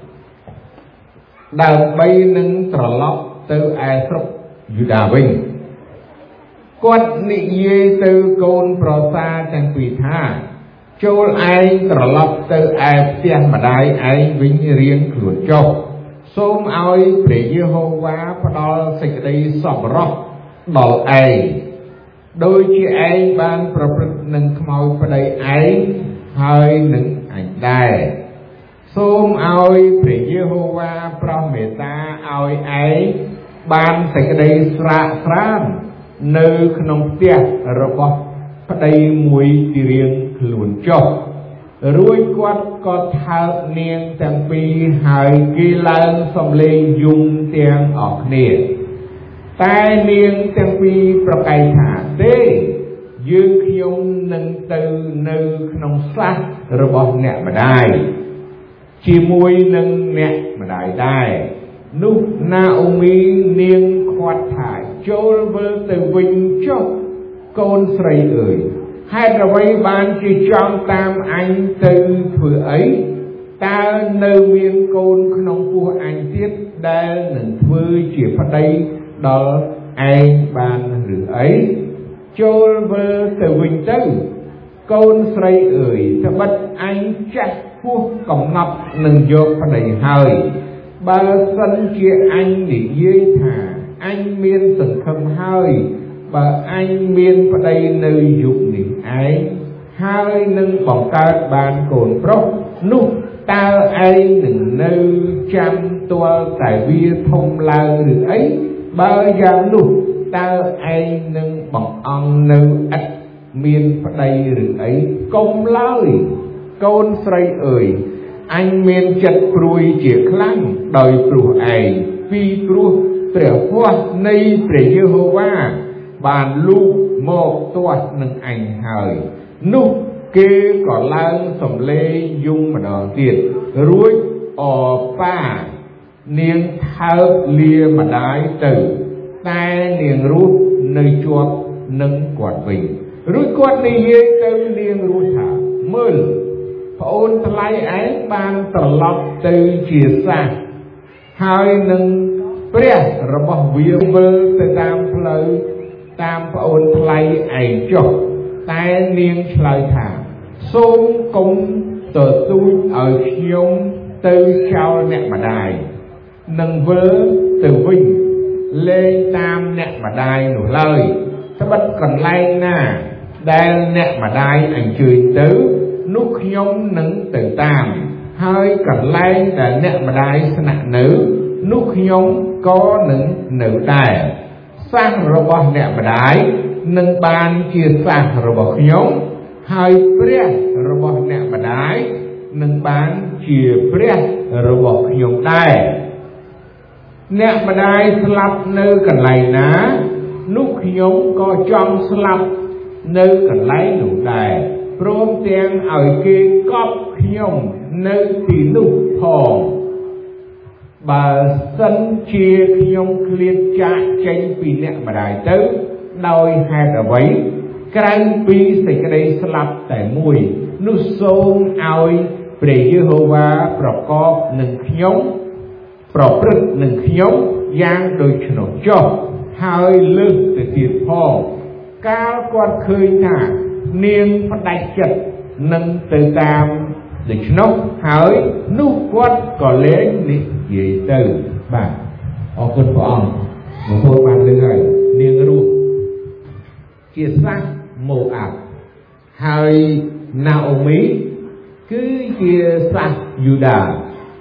ដើម្បីនឹងត្រឡប់ទៅឯស្រុកយូដាវិញគាត់និយាយទៅកូនប្រសាទាំងពីរថាចូលឯងត្រឡប់ទៅឯផ្ទះម្ដាយឯងវិញរៀងខ្លួនចុះសូមឲ្យព្រះយេហូវ៉ាផ្ដល់សេចក្តីសប្បុរសដល់ឯងដោយជាឯងបានប្រព្រឹត្តនឹងខ្មោចប្តីឯងហើយនឹងអញដែរសូមឲ្យព្រះយេហូវ៉ាប្រោសមេត្តាឲ្យឯងបានសេចក្តីស្រាកស្រាននៅក្នុងផ្ទះរបស់ប្តីមួយទីរៀងខ្លួនចុះរួចគាត់ក៏ថើបនាងទាំងពីរហើយគេឡើងសំឡេងយំទាំងអស់គ្នាតែនាងទាំងពីរប្រកែកថាទេយើងខ្ញុំនឹងទៅនៅក្នុងសាសរបស់អ្នកម្ដាយជាមួយនឹងអ្នកម្ដាយដែរនោះណាអូមីនាងខាត់ថាចូលវិលទៅវិញចុះកូនស្រីអើយហេតុអ្វីបានជាចង់តាមអញទៅធ្វើអីតើនៅមានកូនក្នុងពោះអញទៀតដែលនឹងធ្វើជាប្តីដល់ឯងបានឬអីចូលវិលទៅវិញទៅកូនស្រីអើយត្បិតអញចាស់ពោះកំណត់នឹងយកប្តីហើយបើសិនជាអញនិយាយថាអញមានសង្ឃឹមហើយបើអញមានប្តីនៅយុគនេះឯងហើយនឹងបង្កើតបានកូនប្រុសនោះតើឯងនឹងនៅចាំទាល់តែវាធំឡើងឬអីបើយ៉ាងនោះតើឯងនឹងបង្អង់នៅឥតមានប្តីឬអីកុំឡើយកូនស្រីអើយអញមានចិត្តព្រួយជាខ្លាំងដោយព្រោះឯងពីព្រោះព្រះពស្ត្រនៃព្រះយេហូវ៉ាបានលូកមកទាស់នឹងអញហើយនោះគេក៏ឡើងសំឡេងយំម្ដងទៀតរួចអប៉ានាងថើបលាម្ដាយទៅតែនាងរស់នៅជាប់នឹងគាត់វិញរួចគាត់និយាយទៅនាងរស់ថាមើលប្អូនថ្លៃឯងបានត្រឡប់ទៅជាសាសហើយនឹងព្រះរបស់វាវិលទៅតាមផ្លូវតាមប្អូនថ្លៃឯងចុះតែនាងឆ្លើយថាសូមកុំទទូចឲ្យខ្ញុំទៅចោលអ្នកម្ដាយនឹងវិលទៅវិញលេងតាមអ្នកម្ដាយនោះឡើយត្បិតកន្លែងណាដែលអ្នកម្ដាយអញ្ជើញទៅនោះខ្ញុំនឹងទៅតាមហើយកន្លែងដែលអ្នកម្ដាយស្នាក់នៅនោះខ្ញុំក៏នឹងនៅដែរសាសរបស់អ្នកម្ដាយនឹងបានជាសាសរបស់ខ្ញុំហើយព្រះរបស់អ្នកម្ដាយនឹងបានជាព្រះរបស់ខ្ញុំដែរអ្នកម្ដាយស្លាប់នៅកន្លែងណានោះខ្ញុំក៏ចង់ស្លាប់នៅកន្លែងនោះដែរព្រមទាំងឲ្យគេកប់ខ្ញុំនៅទីនោះផងបើសិនជាខ្ញុំឃ្លាតចាកចេញពីអ្នកម្ដាយទៅដោយហេតុអ្វីក្រៅពីសេចក្តីស្លាប់តែមួយនោះសូមឲ្យព្រះយេហូវ៉ាប្រកបនឹងខ្ញុំប្រព្រឹត្តនឹងខ្ញុំយ៉ាងដូច្នោះចុះហើយលើសទៅទៀតផងកាលគាត់ឃើញថានាងផ្ដាច់ចិត្តនឹងទៅតាមដូច្នោះហើយនោះគាត់ក៏លែងនិយាយទៅបាទអរគុណព្រះអង្គមកហូតបានលើហើយនាងរស់ជាសាសម៉ូអាប់ហើយណាអូមីគឺជាសាសយូដា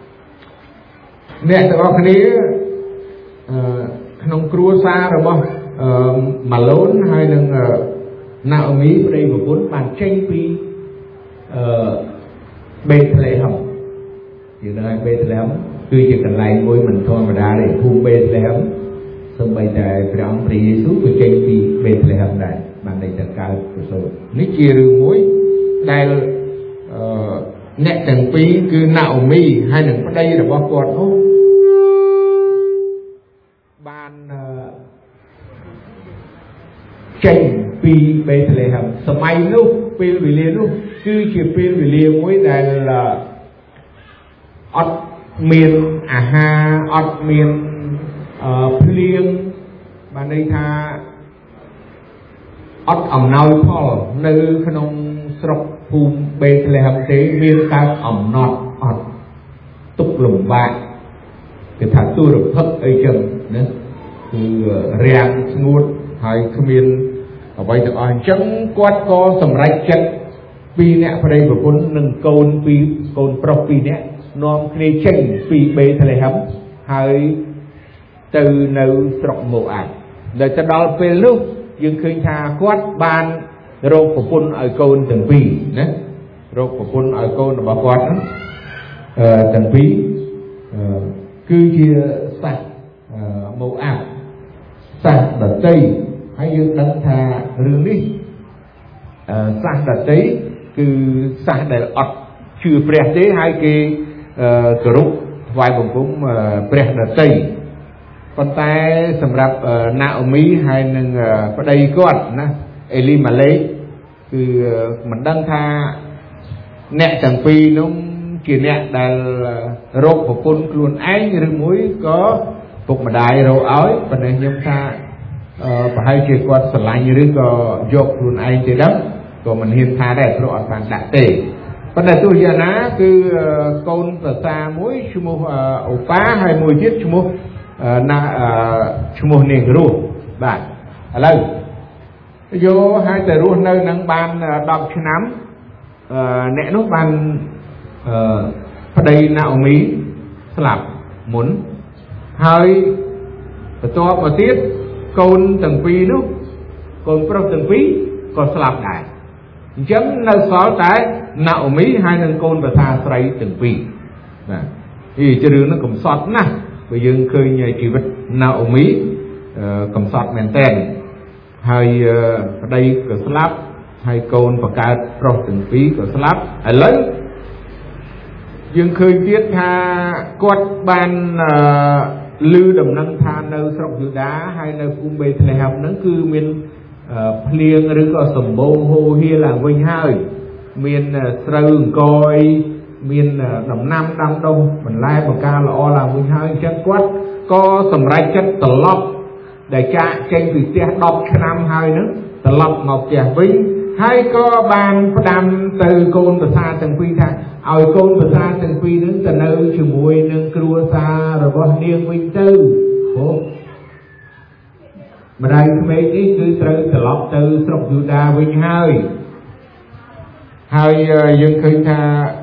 អ្នកទាំងអស់គ្នាក្នុងគ្រួសាររបស់ mà lớn hai nâng Naomi đây một vốn bàn tranh pi Bethlehem thì nơi Bethlehem cứ chỉ cần lại ngôi mình thôi mà ra để thu Bethlehem sân bay tại phía ôngព្រះយេស៊ូវ với tranh pi Bethlehem này bàn đây tất cả của số nít chia rừng muối đây nét từng pi cứ Naomi hai nâng ở đây là bao quát không ban tranh pi Bethlehem sớm mai lúc pi vì liền lúc cứ chỉ pi vì liền muối đây là ọt miền à ha ọt miền Plieng ban đây tha ọt ẩm nôi Paul nơi khung sọc phum Bethlehem thế miền cao ẩm nọt ọt tục lùm bạc cái thằng tôi được thất ấy chừng nữa từ rèn ngút hay miền ở đây được anh chẳng quát co sầm rạch chất pi nè ở đây của con nâng côn pi côn pro pi nè nom khi chân pi Bethlehem hay từ nơi sọc mộ ảnh để cho đó về lúc nhưng khi tha quát ban rô của con ở côn từng pi nè rô của con ở côn là bà quát đó từng pi cứ chia sạch mộ ảnh sạch đợt tây hay dương đánh tha rương đi sạch đợt tây cứ sạch để ọt trừ bẹt thế hai cái cờ rút vài vùng cũng bẹt đợt tây còn tay sầm rạp Naomi hay nâng ở đây có ảnh nè Elimelech cứ mình đăng tha nẹt chẳng pi nó chỉ nẹt đài rốt của con luôn anh rừng muối có phục mà đài rồi áo và nên nhung tha và hai chuyện quan sờ lại như có dọc luôn anh thế đó còn mình hiền tha đẹp rồi phản đại tệ vấn đề tôi giờ ná cứ con từ xa muối chú mua ổ phá hay mùi chiết chú mua na chú mua nền rùa bạn ở lâu vô hai tờ rùa nơi nâng ban đọc chứ nắm nẹ nốt ban ở đây nào mỹ sạp muốn hơi to và tiết côn từng pi lúc côn pro từng pi còn sạp đại chấm nơi sáu trái nạo mỹ hai nâng côn và tha sấy từng pi thì cho đứa nó cũng sọt nè bây giờ khơi nhà chỉ vật nạo mỹ cầm sọt mền tên hay ở đây có slap hay côn và cả pro từng pi có slap ở lớn dương khơi tiết tha quạt ban lư đầm nâng tha nơi sọc dư đá hay nơi phum Bethlehem nó cứ miền Pliengឬក៏សម្បូរហូហៀឡើងវិញហើយមានស្រូវអង្គយមានដំណាំដាំដុះបន្លែបង្ការល្អឡើងវិញហើយអញ្ចឹងគាត់ក៏សម្រេចចិត្តត្រឡប់ដែលចាក់ចេញពីផ្ទះដប់ឆ្នាំហើយហ្នឹងត្រឡប់មកផ្ទះវិញហើយក៏បានផ្ដាំទៅកូនប្រសាទាំងពីរថាឲ្យកូនប្រសាទាំងពីរហ្នឹងទៅនៅជាមួយនឹងគ្រួសាររបស់នាងវិញទៅហូម្ដាយក្មេងនេះគឺត្រូវត្រឡប់ទៅស្រុកយូដាវិញហើយហើយយើងឃើញថា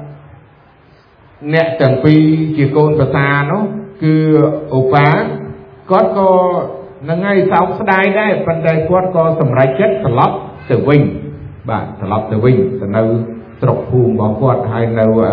អ្នកទាំងពីរជាកូនប្រសានោះគឺអូប៉ាគាត់ក៏នឹងឲ្យសោកស្ដាយដែរប៉ុន្តែគាត់ក៏សម្រេចចិត្តត្រឡប់ទៅវិញបាទត្រឡប់ទៅវិញទៅនៅស្រុកភូមិរបស់គាត់ហើយនៅឯ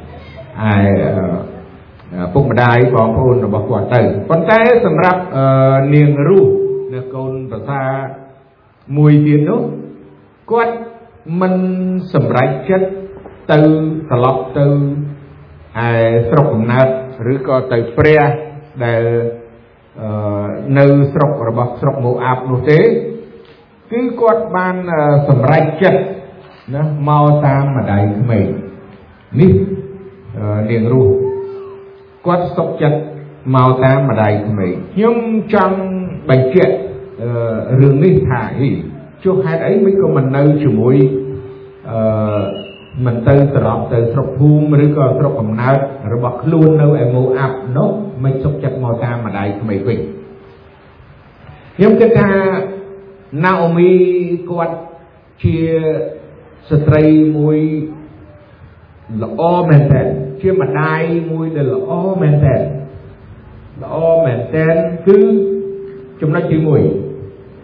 ពុកម្ដាយបងប្អូនរបស់គាត់ទៅប៉ុន្តែសម្រាប់នាងរស់នៅកូនប្រសាមួយទៀតនោះគាត់មិនសម្រេចចិត្តទៅត្រឡប់ទៅឯស្រុកកំណើតឬក៏ទៅព្រះដែលនៅស្រុករបស់ស្រុកម៉ូអាបនោះទេគឺគាត់បានសម្រេចចិត្តណាមកតាមម្ដាយក្មេងនេះនាងរស់គាត់សុខចិត្តមកតាមម្ដាយក្មេងខ្ញុំចង់បញ្ជាក់រឿងនេះថាហីចុះហេតុអីមិនក៏មិននៅជាមួយអឺមិនទៅត្រឡប់ទៅស្រុកភូមិឬក៏ស្រុកកំណើតរបស់ខ្លួននៅឯម៉ូអាប់នោះមិនសុខចិត្តមកតាមម្ដាយក្មេងវិញខ្ញុំគិតថាណាអូមីគាត់ជាស្ត្រីមួយល្អមែនតើជាម្ដាយមួយដែលល្អមែនតើល្អមែនតើគឺចំណុចទីមួយ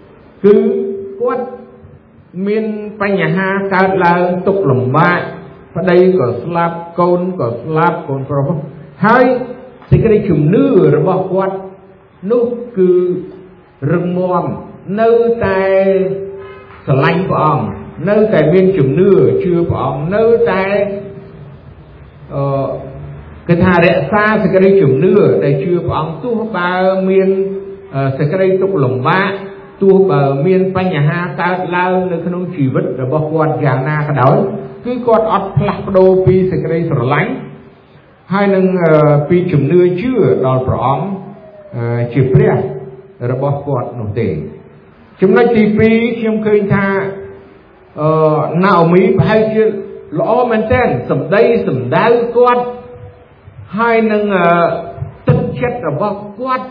គឺគាត់មានបញ្ហាកើតឡើងទុកលំបាកប្តីក៏ស្លាប់កូនក៏ស្លាប់កូនប្រុសហើយសេចក្តីជំនឿរបស់គាត់នោះគឺរឹងមាំនៅតែស្រឡាញ់ព្រះអង្គនៅតែមានជំនឿជឿព្រះអង្គនៅតែអឺគឺថារក្សាសេចក្តីជំនឿដែលជឿព្រះអង្គទោះបើមានសេចក្តីទុក្ខលំបាកទោះបើមានបញ្ហាកើតឡើងនៅក្នុងជីវិតរបស់គាត់យ៉ាងណាក៏ដោយគឺគាត់អត់ផ្លាស់ប្ដូរពីសេចក្តីស្រឡាញ់ហើយនឹងពីជំនឿជឿដល់ព្រះអង្គជាព្រះរបស់គាត់នោះទេចំណុចទីពីរខ្ញុំឃើញថាអឺណាអូមីប្រហែលជាល្អមែនទែនសម្ដីសម្ដៅគាត់ហើយនឹងទឹកចិត្តរបស់គាត់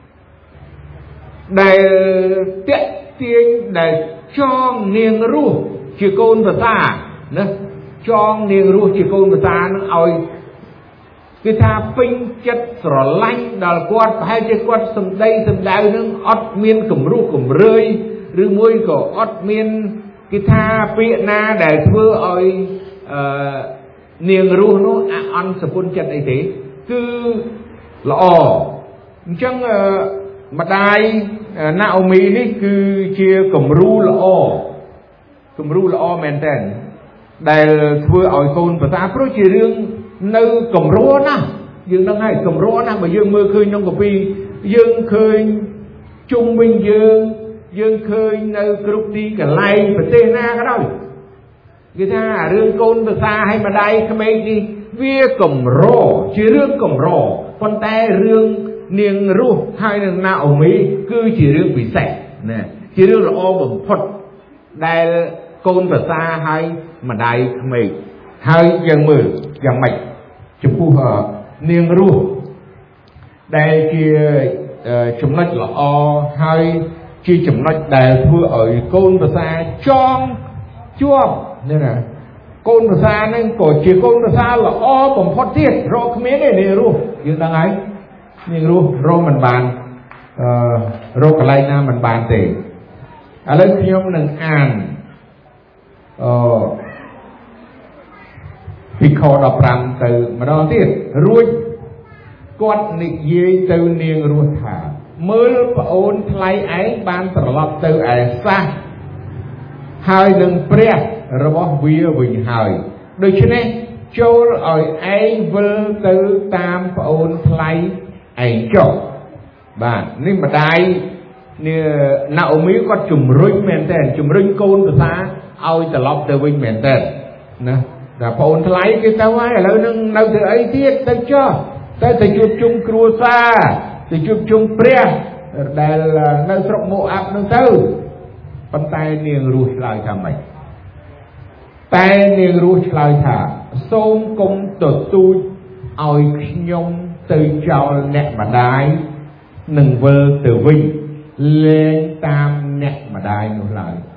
ដែលតាក់ទាញដែលចងនាងរស់ជាកូនប្រសាណាចងនាងរស់ជាកូនប្រសានឹងឲ្យគឺថាពេញចិត្តស្រឡាញ់ដល់គាត់ប្រហែលជាគាត់សម្ដីសម្ដៅនឹងអត់មានគំរោះគំរើយឬមួយក៏អត់មានគឺថាពាក្យណាដែលធ្វើឲ្យអឺនាងរស់នោះអអន់សពុនចិត្តអីទេគឺល្អអញ្ចឹងម្ដាយណាអូមីនេះគឺជាគំរូល្អគំរូល្អមែនតើដែលធ្វើឲ្យកូនប្រសាព្រោះជារឿងនៅកម្រណាស់យើងដឹងហើយកម្រណាស់បើយើងមើលឃើញក្នុងកាពីយើងឃើញជុំវិញយើងយើងឃើញនៅគ្រប់ទីកន្លែងប្រទេសណាក៏ដោយគេថារឿងកូនប្រសាឲ្យម្ដាយក្មេកនេះវាកម្រជារឿងកម្រប៉ុន្តែរឿងនាងរស់ហើយនឹងណាអូមីគឺជារឿងពិសេសណាជារឿងល្អបំផុតដែលកូនប្រសាឲ្យម្ដាយក្មេកហើយយើងមើលយ៉ាងម៉េចចំពោះនាងរស់ដែលជាចំណុចល្អហើយជាចំណុចដែលធ្វើឲ្យកូនប្រសាចងជាប់នេះណាកូនប្រសាហ្នឹងក៏ជាកូនប្រសាល្អបំផុតទៀតរកគ្មានទេនាងរស់យើងដឹងហើយនាងរស់រកមិនបានអឺរកកន្លែងណាមិនបានទេឥឡូវខ្ញុំនឹងអានអឺពីខដប់ប្រាំទៅម្ដងទៀតរួចគាត់និយាយទៅនាងរស់ថាមើលប្អូនថ្លៃឯងបានត្រឡប់ទៅឯសាសហើយនឹងព្រះរបស់វាវិញហើយដូច្នេះចូលឲ្យឯងវិលទៅតាមប្អូនថ្លៃឯងចុះបាទនេះម្ដាយនេះណាអូមីគាត់ជំរុញមែនតើជំរុញកូនប្រសាឲ្យត្រឡប់ទៅវិញមែនតើណាតែប្អូនថ្លៃគេទៅហើយឥឡូវនឹងនៅទៅអីទៀតទៅចុះទៅទៅជួបជុំគ្រួសារទៅជួបជុំព្រះដែលនៅស្រុកម៉ូអាប់នោះទៅប៉ុន្តែនាងរស់ឆ្លើយថាម៉េចតែនាងរស់ឆ្លើយថាសូមកុំទទូចឲ្យខ្ញុំទៅចោលអ្នកម្ដាយនឹងវិលទៅវិញលែងតាមអ្នកម្ដាយនោះឡើយ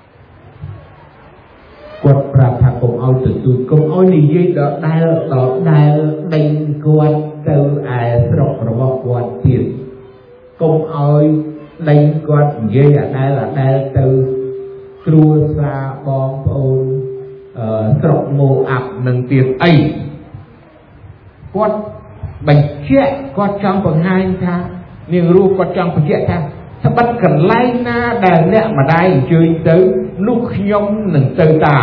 គាត់ប្រាប់ថាកុំឲ្យទទូចកុំឲ្យនិយាយដដែលដដែលដេញគាត់ទៅឯស្រុករបស់គាត់ទៀតកុំឲ្យដេញគាត់និយាយដដែលដដែលទៅគ្រួសារបងប្អូនអឺស្រុកម៉ូអាប់នឹងទៀតអីគាត់បញ្ជាក់គាត់ចង់បង្ហាញថានាងរស់គាត់ចង់បញ្ជាក់ថាស្បិតកន្លែងណាដែលអ្នកម្ដាយអញ្ជើញទៅនោះខ្ញុំនឹងទៅតាម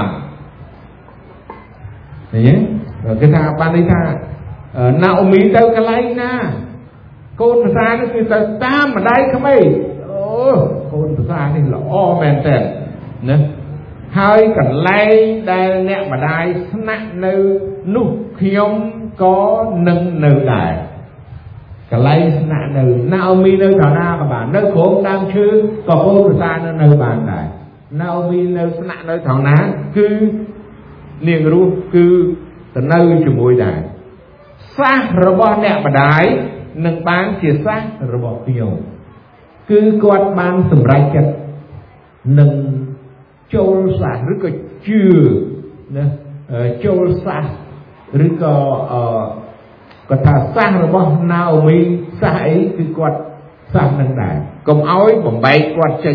ឃើញទេគេថាបានន័យថាណាអូមីទៅកន្លែងណាកូនប្រសានេះគឺទៅតាមម្ដាយក្មេកអូកូនប្រសានេះល្អមែនតើណាហើយកន្លែងដែលអ្នកម្ដាយស្នាក់នៅនោះខ្ញុំក៏នឹងនៅដែរកន្លែងស្នាក់នៅណាអូមីនៅត្រង់ណាក៏បាននៅក្រោមដើមឈើក៏កូនប្រសានៅនៅបានដែរណាអូមីនៅស្នាក់នៅត្រង់ណាគឺនាងរស់គឺទៅនៅជាមួយដែរសាសរបស់អ្នកម្ដាយនឹងបានជាសាសរបស់ខ្ញុំគឺគាត់បានសម្រេចចិត្តនឹងចូលសាសឬក៏ជឿណាចូលសាសឬក៏អឺគាត់ថាសាសរបស់ណាអូមីសាសអីគឺគាត់សាសនឹងដែរកុំឲ្យបំបែកគាត់ចេញ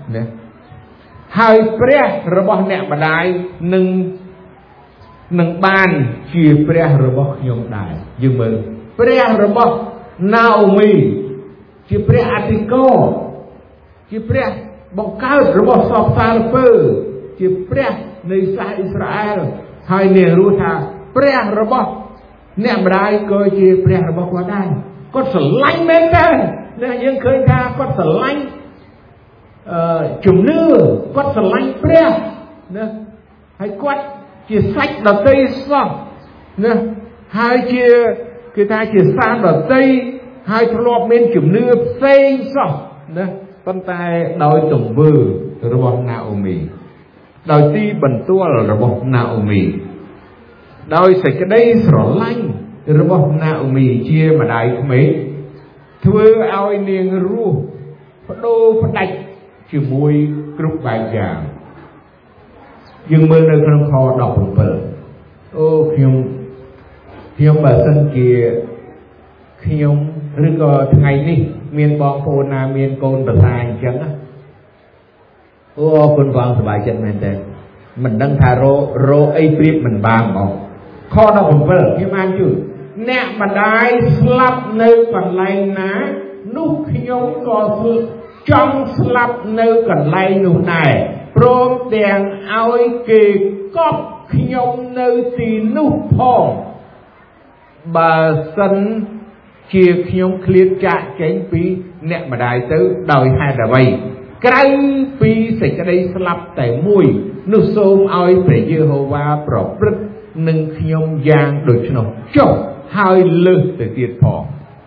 ណាហើយព្រះរបស់អ្នកម្ដាយនឹងនឹងបានជាព្រះរបស់ខ្ញុំដែរយើងមើលព្រះរបស់ណាអូមីជាព្រះអធិការជាព្រះបង្កើតរបស់សពសាលពើជាព្រះនៃសាសអ៊ីស្រាអែលហើយនាងរស់ថាព្រះរបស់អ្នកម្ដាយក៏ជាព្រះរបស់គាត់ដែរគាត់ស្រឡាញ់មែនតើណាយើងឃើញថាគាត់ស្រឡាញ់អឺជំនឿគាត់ស្រឡាញ់ព្រះណាហើយគាត់ជាសាច់ដតីសោះណាហើយជាគឺថាជាសាសដតីហើយធ្លាប់មានជំនឿផ្សេងសោះណាប៉ុន្តែដោយទង្វើរបស់ណាអូមីដោយទីបន្ទាល់របស់ណាអូមីដោយសេចក្តីស្រឡាញ់របស់ណាអូមីជាម្ដាយក្មេកធ្វើឲ្យនាងរស់បដូរផ្ដាច់ជាមួយគ្រប់បែបយ៉ាងយើងមើលនៅក្នុងខដប់bảyអូខ្ញុំខ្ញុំបើសិនជាខ្ញុំឬក៏ថ្ងៃនេះមានបងប្អូនណាមានកូនប្រសាអញ្ចឹងអូអរគុណបងសប្បាយចិត្តមែនតើមិនដឹងថាររអីព្រៀបមិនបានបងខដប់bảyខ្ញុំអានជូនអ្នកម្ដាយស្លាប់នៅកន្លែងណានោះខ្ញុំក៏ចង់ស្លាប់នៅកន្លែងនោះដែរព្រមទាំងឲ្យគេកប់ខ្ញុំនៅទីនោះផងបើសិនជាខ្ញុំឃ្លាតចាកចេញពីអ្នកម្ដាយទៅដោយហេតុអ្វីក្រៅពីសេចក្តីស្លាប់តែមួយនោះសូមឲ្យព្រះយេហូវ៉ាប្រព្រឹត្តនឹងខ្ញុំយ៉ាងដូច្នោះចុះហើយលើសទៅទៀតផង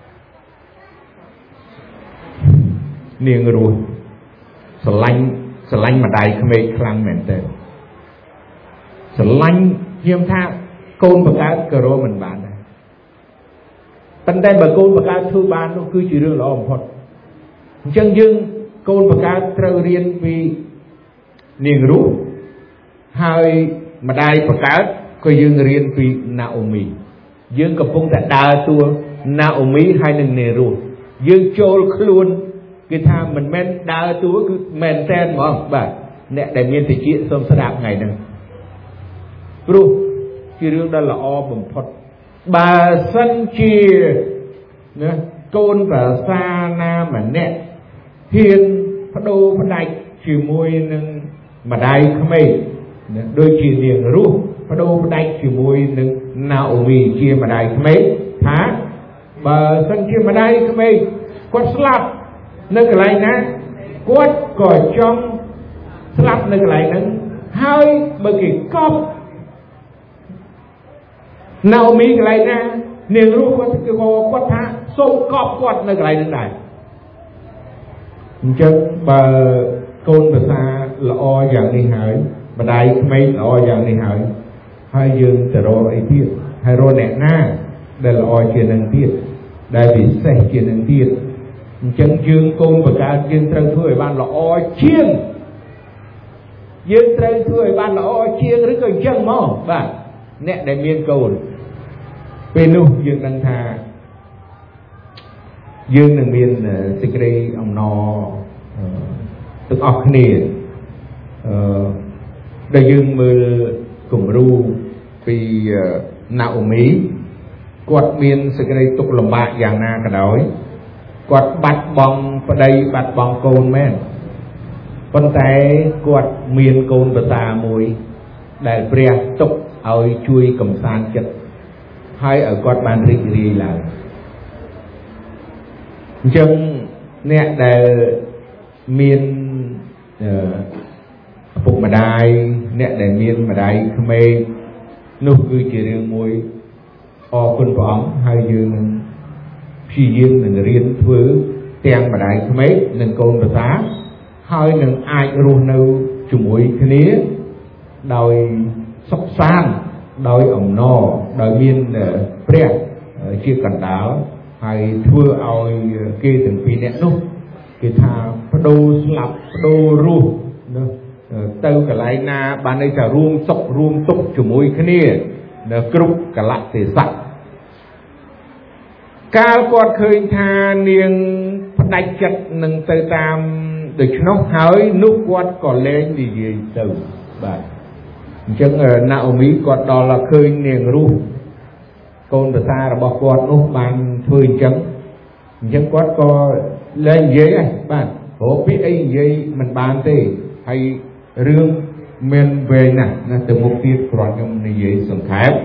នាងរស់ស្រឡាញ់ស្រឡាញ់ម្ដាយក្មេកខ្លាំងមែនទែនស្រឡាញ់ខ្ញុំថាកូនបង្កើតក៏រកមិនបានដែរប៉ុន្តែបើកូនបង្កើតធ្វើបាននោះគឺជារឿងល្អបំផុតអញ្ចឹងយើងកូនបង្កើតត្រូវរៀនពីនាងរស់ហើយម្ដាយបង្កើតក៏យើងរៀនពីណាអូមីយើងកំពុងតែដើរតួណាអូមីហើយនឹងនាងរស់យើងចូលខ្លួនគេថាមិនមែនដើរតួគឺមែនតែនហ្មងបាទអ្នកដែលមានតិចសូមស្ដាប់ថ្ងៃហ្នឹងព្រោះជារឿងដ៏ល្អបំផុតបើសិនជាណាកូនប្រសាណាម្នាក់ហ៊ានបដូរផ្ដាច់ជាមួយនឹងម្ដាយក្មេកណាដូចជានាងរស់បដូរផ្ដាច់ជាមួយនឹងណាអូមីជាម្ដាយក្មេកថាបើសិនជាម្ដាយក្មេកគាត់ស្លាប់នៅកន្លែងណាគាត់ក៏ចង់ស្លាប់នៅកន្លែងហ្នឹងហើយបើគេកប់ណាអូមីកន្លែងណានាងរស់គាត់ក៏គាត់ថាសូមកប់គាត់នៅកន្លែងហ្នឹងដែរអញ្ចឹងបើកូនប្រសាល្អយ៉ាងនេះហើយម្ដាយក្មេកល្អយ៉ាងនេះហើយហើយយើងទៅរកអីទៀតហើយរកអ្នកណាដែលល្អជាងនឹងទៀតដែលពិសេសជាងនឹងទៀតអញ្ចឹងយើងកូនបង្កើតយើងត្រូវធ្វើឲ្យបានល្អជាងយើងត្រូវធ្វើឲ្យបានល្អជាងឬក៏អញ្ចឹងមកបាទអ្នកដែលមានកូនពេលនោះយើងដឹងថាយើងនឹងមានសេចក្តីអំណរទាំងអស់គ្នាអឺដែលយើងមើលគំរូពីណាអូមីគាត់មានសេចក្តីទុក្ខលំបាកយ៉ាងណាក៏ដោយគាត់បាត់បង់ប្តីបាត់បង់កូនមែនប៉ុន្តែគាត់មានកូនប្រសាមួយដែលព្រះទុកឲ្យជួយកំសាន្តចិត្តហើយឲ្យគាត់បានរីករាយឡើងអញ្ចឹងអ្នកដែលមានឪពុកម្ដាយអ្នកដែលមានម្ដាយក្មេកនោះគឺជារឿងមួយអរគុណព្រះអង្គហើយយើងនឹងព្យាយាមនឹងរៀនធ្វើទាំងម្ដាយក្មេកនិងកូនប្រសាហើយនឹងអាចរស់នៅជាមួយគ្នាដោយសុខសាន្តដោយអំណរដោយមានព្រះជាកណ្ដាលហើយធ្វើឲ្យគេទាំងពីរនាក់នោះគេថាបដូរស្លាប់បដូររស់ណាទៅកន្លែងណាបានន័យថារួមសុខរួមទុក្ខជាមួយគ្នានៅគ្រប់កលៈទេសៈកាលគាត់ឃើញថានាងផ្ដាច់ចិត្តនឹងទៅតាមដូច្នោះហើយនោះគាត់ក៏លែងនិយាយទៅបាទអញ្ចឹងណាអូមីគាត់ដល់ឃើញនាងរស់កូនប្រសារបស់គាត់នោះបានធ្វើអញ្ចឹងអញ្ចឹងគាត់ក៏លែងនិយាយហើយបាទព្រោះពាក្យអីនិយាយមិនបានទេហើយរឿងមានវែងណាស់ណាទៅមុខទៀតគ្រាន់ខ្ញុំនិយាយសង្ខេប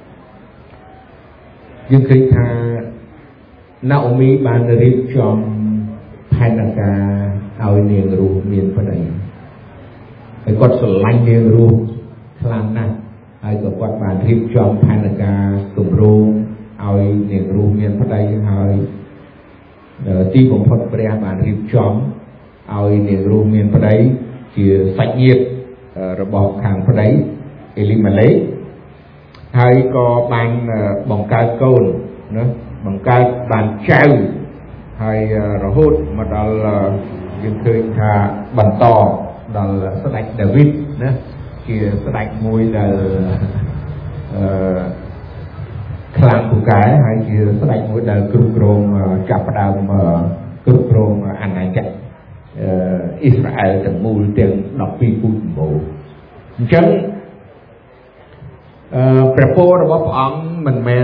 យើងឃើញថាណាអូមីបានរៀបចំផែនការឲ្យនាងរស់មានប្តីហើយគាត់ស្រឡាញ់នាងរស់ខ្លាំងណាស់ហើយក៏គាត់បានរៀបចំផែនការគម្រោងឲ្យនាងរស់មានប្តីហើយទីបំផុតព្រះបានរៀបចំឲ្យនាងរស់មានប្តីជាសាច់ញាតិរបស់ខាងប្តីអេលីម៉ាឡេកហើយក៏បានបង្កើតកូនណាបង្កើតបានចៅហើយរហូតមកដល់យើងឃើញថាបន្តដល់ស្ដេចដាវីតណាជាស្ដេចមួយដែលអឺខ្លាំងពូកែហើយជាស្ដេចមួយដែលគ្រប់គ្រងចាប់ផ្ដើមគ្រប់គ្រងអាណាចក្រអឺអ៊ីស្រាអែលទាំងមូលទាំងដប់ពីរពូជសម្បូរអញ្ចឹងអឺព្រះពររបស់ព្រះអង្គមិនមែន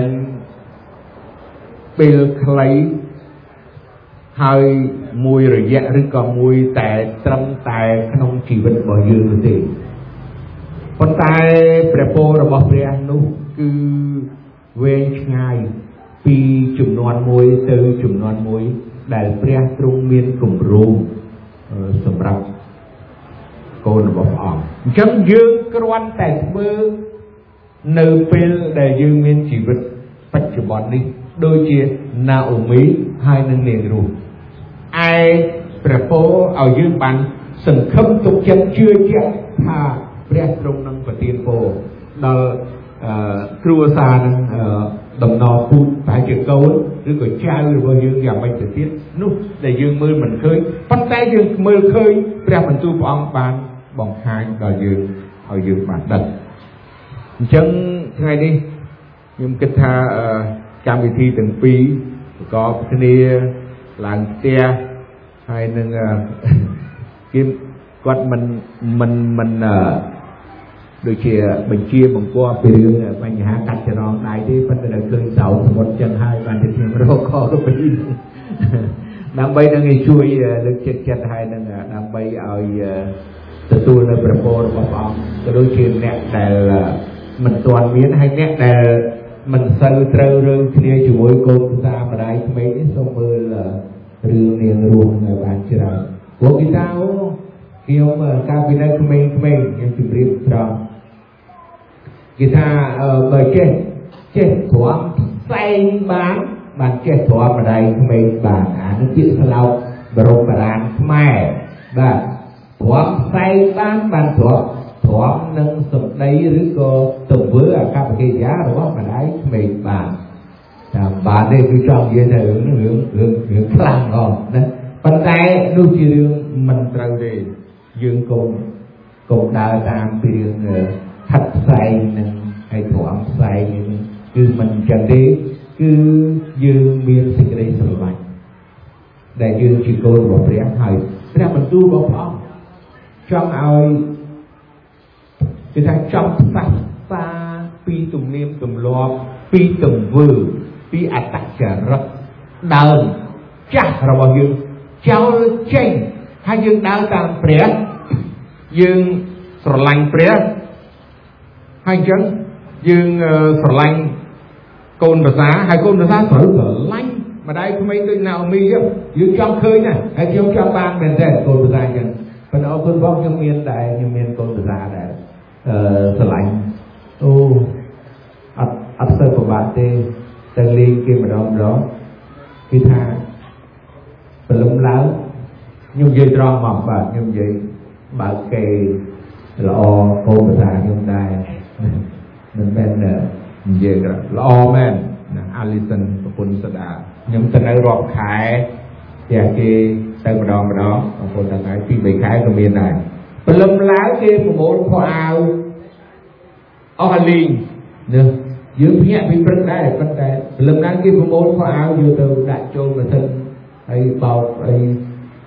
ពេលខ្លីហើយមួយរយៈឬក៏មួយតែត្រឹមតែក្នុងជីវិតរបស់យើងទេប៉ុន្តែព្រះពររបស់ព្រះនោះគឺវែងឆ្ងាយពីជំនាន់មួយទៅជំនាន់មួយដែលព្រះទ្រង់មានគម្រោងសម្រាប់កូនរបស់ព្រះអង្គអញ្ចឹងយើងគ្រាន់តែធ្វើនៅពេលដែលយើងមានជីវិតបច្ចុប្បន្ននេះដូចជាណាអូមីហើយនឹងនាងរស់ឯព្រះពរឲ្យយើងបានសង្ឃឹមទុកចិត្តជឿជាក់ថាព្រះទ្រង់នឹងប្រទានពរដល់គ្រួសារនឹងដំណរពូជប្រហែលជាកូនឬក៏ចៅរបស់យើងយ៉ាងម៉េចទៅទៀតនោះដែលយើងមើលមិនឃើញប៉ុន្តែយើងមើលឃើញព្រះបន្ទូលព្រះអង្គបានបង្ហាញដល់យើងឲ្យយើងបានដឹងអញ្ចឹងថ្ងៃនេះខ្ញុំគិតថាកម្មវិធីទាំងពីរប្រកបគ្នាឡើងផ្ទះហើយនឹងគេគាត់មិនមិនមិនដូចជាបញ្ជាបង្គាប់ពីរឿងបញ្ហាកាត់ចរន្តដៃទេប៉ុន្តែឃើញសៅសមុទ្រចឹងហើយបានតែខ្ញុំរកខទៅពីដើម្បីនឹងឲ្យជួយលើកចិត្តចិត្តហើយនឹងដើម្បីឲ្យទទួលនៅព្រះពររបស់ព្រះអង្គក៏ដូចជាអ្នកដែលមិនទាន់មានហើយអ្នកដែលមិនសូវត្រូវរើគ្នាជាមួយកូនភាសាម្ដាយក្មេងនេះសូមមើលរឿងនាងរស់នៅបានច្រើនព្រោះគេថាអូខ្ញុំកាលពីនៅក្មេងៗខ្ញុំជម្រាបត្រង់គេថាបើចេះចេះទ្រាំផ្សែងបានបានចេះទ្រាំម្ដាយក្មេងបានអានេះពាក្យស្លោកបរមបុរាណខ្មែរបាទទ្រាំផ្សែងបានបានទ្រាំទ្រាំនឹងសម្ដីឬក៏ទង្វើអាកប្បកិរិយារបស់ម្ដាយក្មេងបានតាមបានទេគឺចង់និយាយទៅរឿងរឿងរឿងខ្លាំងហ៎ណាប៉ុន្តែនោះជារឿងមិនត្រូវទេយើងកុំកុំដើរតាមពីរឿងហាត់ផ្សែងនឹងហើយទ្រាំផ្សែងនេះគឺមិនចឹងទេគឺយើងមានសេចក្តីស្រឡាញ់ដែលយើងជាកូនរបស់ព្រះហើយព្រះបន្ទូលរបស់ព្រះអង្គចង់ឲ្យគឺថាចង់ផ្សះផ្សាពីទំនៀមទម្លាប់ពីទង្វើពីអត្តចរិតដើមចាស់របស់យើងចោលចេញហើយយើងដើរតាមព្រះយើងស្រឡាញ់ព្រះហើយអញ្ចឹងយើងស្រឡាញ់កូនប្រសាហើយកូនប្រសាត្រូវស្រឡាញ់ម្ដាយក្មេងដូចណាអូមីយើងយើងចង់ឃើញណាហើយខ្ញុំចង់បានមែនទេកូនប្រសាអញ្ចឹងប៉ុន្តែអរគុណបងខ្ញុំមានដែរខ្ញុំមានកូនប្រសាដែរអឺស្រឡាញ់អូអត់អត់ទៅពិបាកទេទៅលេងគេម្ដងម្ដងគឺថាព្រលឹមឡើងខ្ញុំនិយាយត្រង់មកបាទខ្ញុំនិយាយបើគេល្អកូនប្រសាខ្ញុំដែរមិនមែននិយាយល្អមែនណា Alison ប្រពន្ធសដាខ្ញុំទៅនៅរាប់ខែតែគេទៅម្ដងម្ដងបងប្អូនទាំងហើយពីរបីខែក៏មានដែរព្រលឹមឡើងគេប្រមូលខោអាវអស់លីងណាយើងភ្ញាក់ពីព្រឹកដែរប៉ុន្តែព្រលឹមឡើងគេប្រមូលខោអាវយកទៅដាក់ចូលម៉ាស៊ីនហើយបោកអី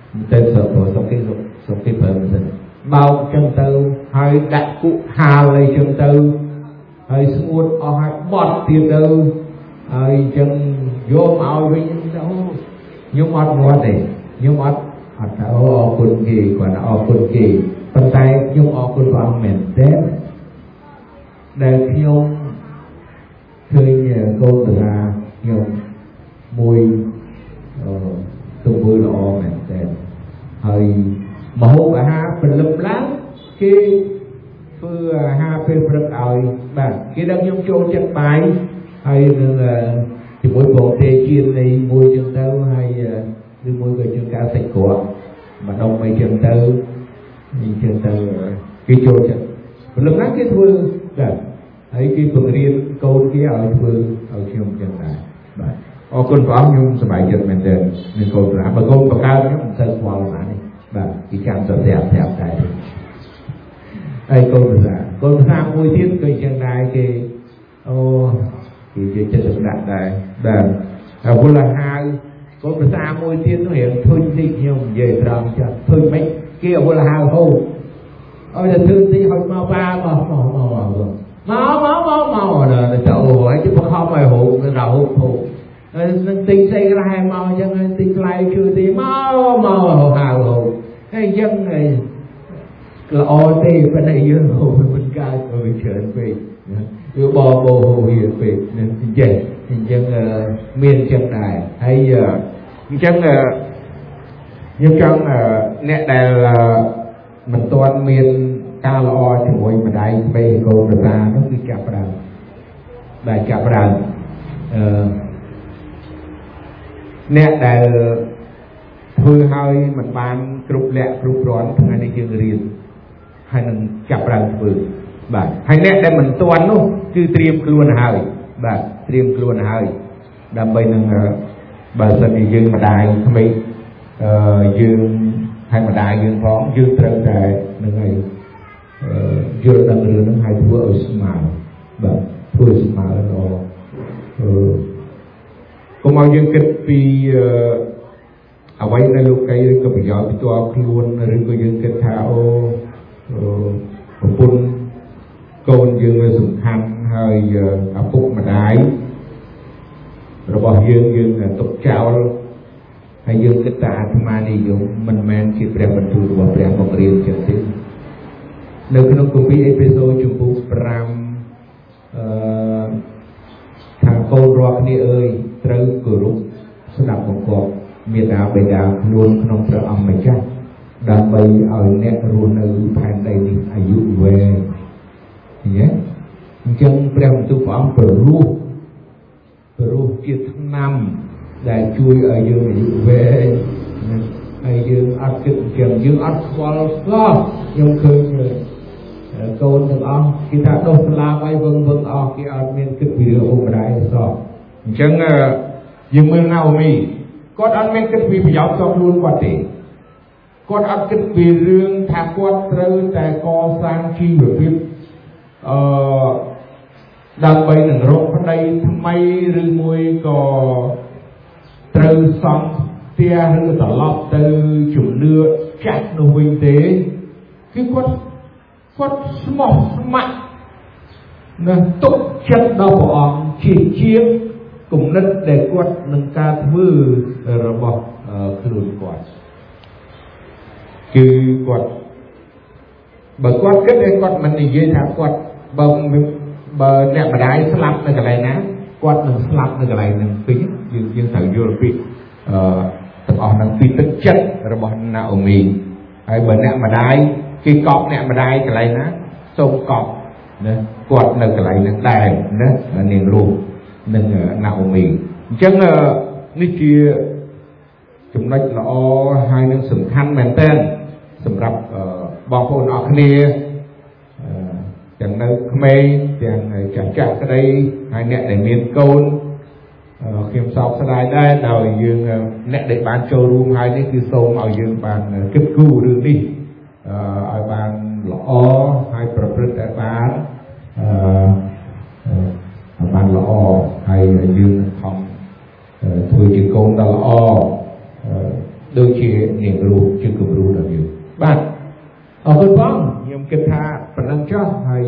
tên sợ của sau cái sau cái bờ mình bao chân tư hay đặt cụ hà lấy chân tư hay xuống ở hai bọt tiền tư hay chân vô màu với những đâu nhưng mà mua để nhưng mà họ tháo quân kỳ còn họ quân kỳ phần tay nhưng họ quân vào mền tết để khi ông khơi câu từ là nhiều mùi từ mùi lọ mền tết hay mẫu và ha phần lâm láng cái vừa ha phê phật ỏi bạn cái đang nhung trôi chân bài hay là thì mỗi bộ tê chiên này mùi chân tao hay đưa mùi người chân cao sạch của mà đông mấy chân tao chân tao cái trôi chân phần lâm láng cái thưa bạn ấy cái phần riêng câu cái ở phương ở trong chân này bạn ở con pháo nhung sớm bài chân mình tên nên câu là mà câu bậc cao nhá mình sơ qua là này bạn cái chạm sập đẹp đẹp này đây câu là câu ra môi tiết cây chân này cái ô thì cái chân thực đạn này bạn à vô là hai câu ra môi tiết nó hiện thôi đi nhiều về làm cho thôi mấy kia vô là hai hô ôi là thương đi hồi mau ba mà mau mau mau mau mau mau mau là chậu ấy chứ không phải hộ đầu hộ hộ tinh xây ra hai mau cho nên tinh lại chưa thì mau mau hào hộ hay dân này là o tê bên này dân hồ bên ca rồi chuyển về cứ bò bò hồ hiện về nên vậy dân miền chân đài hay chân nhưng trong nét này là mình toàn miền ca lo cho mỗi mình đây bây cô người ta nó cứ chạp đàn đại chạp đàn nét này thôi hơi mình ban group lẹ group rón thằng anh đi riêng hay là chạp đàn vừa bạn hay nét đây mình toàn luôn cứ tiêm luôn hơi bạn tiêm luôn hơi đam bây nâng bà sân đi dương mà đài mấy dương hay mà đài dương phóng dương trơn đài nâng này dương đăng rửa nâng hai thua ở smile bạn thua smile nó có bao nhiêu kết vì ở đây là lúc cái có bị gió bị toa luôn rồi có những cái thao bún côn dương là dùng khăn hơi ở phúc mà đái rồi bỏ dương dương là tục trao hay dương cái tạ mà đi dùng mình men chỉ bèo mình thu bỏ bèo một riêng chẳng thế nếu cái nó cũng bị episode chung bút pram thằng con rock đi ơi trâu cửa rút sẽ đọc một cuộc miền đảo bề đảo luôn không trở âm mà chắc đàn bay ở nét luôn ở thành đây đi ai dụ về nhé chân bèo tu phẩm Peru Peru chia tháng năm đại chui ở dương ai dụ về ai dương ăn kinh trường dương ăn khoa lo nhưng khơi câu từng ông khi ta đốt la bay vâng vâng ông khi ăn miên kịch vì được ôm đại so chẳng dương mưa nào mi con ăn miên kịch vì phải giáo trong luôn quả tỷ con ăn kịch vì riêng thạc quát trơ tại co sang chi bởi phim đang bay nâng rộng ở đây thăm may rư môi có trơ xong tia rư tỏ lọc từ chủ nưa chặt đồ huynh tế cái quát quát smart mạnh nên tục chất đau bỏ chỉ chiếm cùng đất để quát nâng ca thư rồi bỏ khử quát cứ quát bởi quát kết đây quát mình thì dễ thả quát bông bờ nè mà đáy slap nơi cái này ná quát nâng slap nơi cái này nâng phí dương dương thử vô phí tập họ nâng phí tức chất rồi bỏ nào mình hay bờ nè mà đáy khi cọp nè mà đáy cái này ná sông cọp quạt nơi cái này nâng đài là niềm luôn nâng nào mình chẳng ní chia chúng nói là o hai nâng sừng khăn mềm tên sầm rập bò phôn ở kia chẳng nơi khmei chẳng chặt chặt cái đây hai nẹt để miền côn khiêm sọc sa đai đây đầu dương nẹt để bán châu room hai đấy cứ sâu màu dương bàn cấp cứu đường đi ở bàn lõ haiประแต่bán bàn lõ hay dương không thôi chỉ công đã lõ đôi chỉ នាងរស់ជាគំរូដល់យើងបាទអរគុណបងខ្ញុំគិតថាប៉ុណ្ណឹងចុះហើយ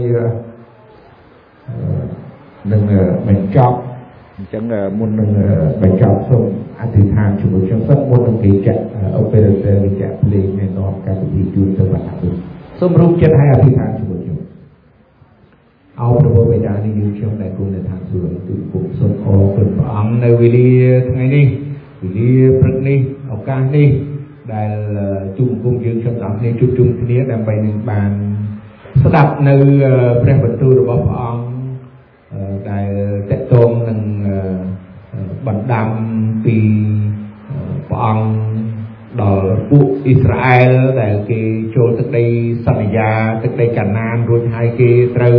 នឹងបញ្ចប់អញ្ចឹងមុននឹងបញ្ចប់សូមអធិដ្ឋានជាមួយខ្ញុំសិនមុននឹងគេចាក់អូប៉េរ៉ាទ័រចាក់ភ្លេងនៃនាំកម្មវិធីជូនទៅបាទសូមរួមចិត្តឲ្យអធិដ្ឋានជាមួយខ្ញុំអោព្រះបិតានេះយើងខ្ញុំដែលគង់នៅឋានសួគ៌ទូលគុំសូមអរគុណព្រះអង្គនៅវេលាថ្ងៃនេះវេលាព្រឹកនេះឱកាសនេះដែលជួបគុំយើងខ្ញុំទាំងគ្នាជួបជុំគ្នាដើម្បីនឹងបានស្ដាប់នៅព្រះបន្ទូលរបស់ព្រះអង្គដែលតកតងនឹងបណ្ដាំពីព្រះអង្គដល់ពួកអ៊ីស្រាអែលដែលគេចូលទឹកដីសន្យាទឹកដីកាណានរួចហើយគេត្រូវ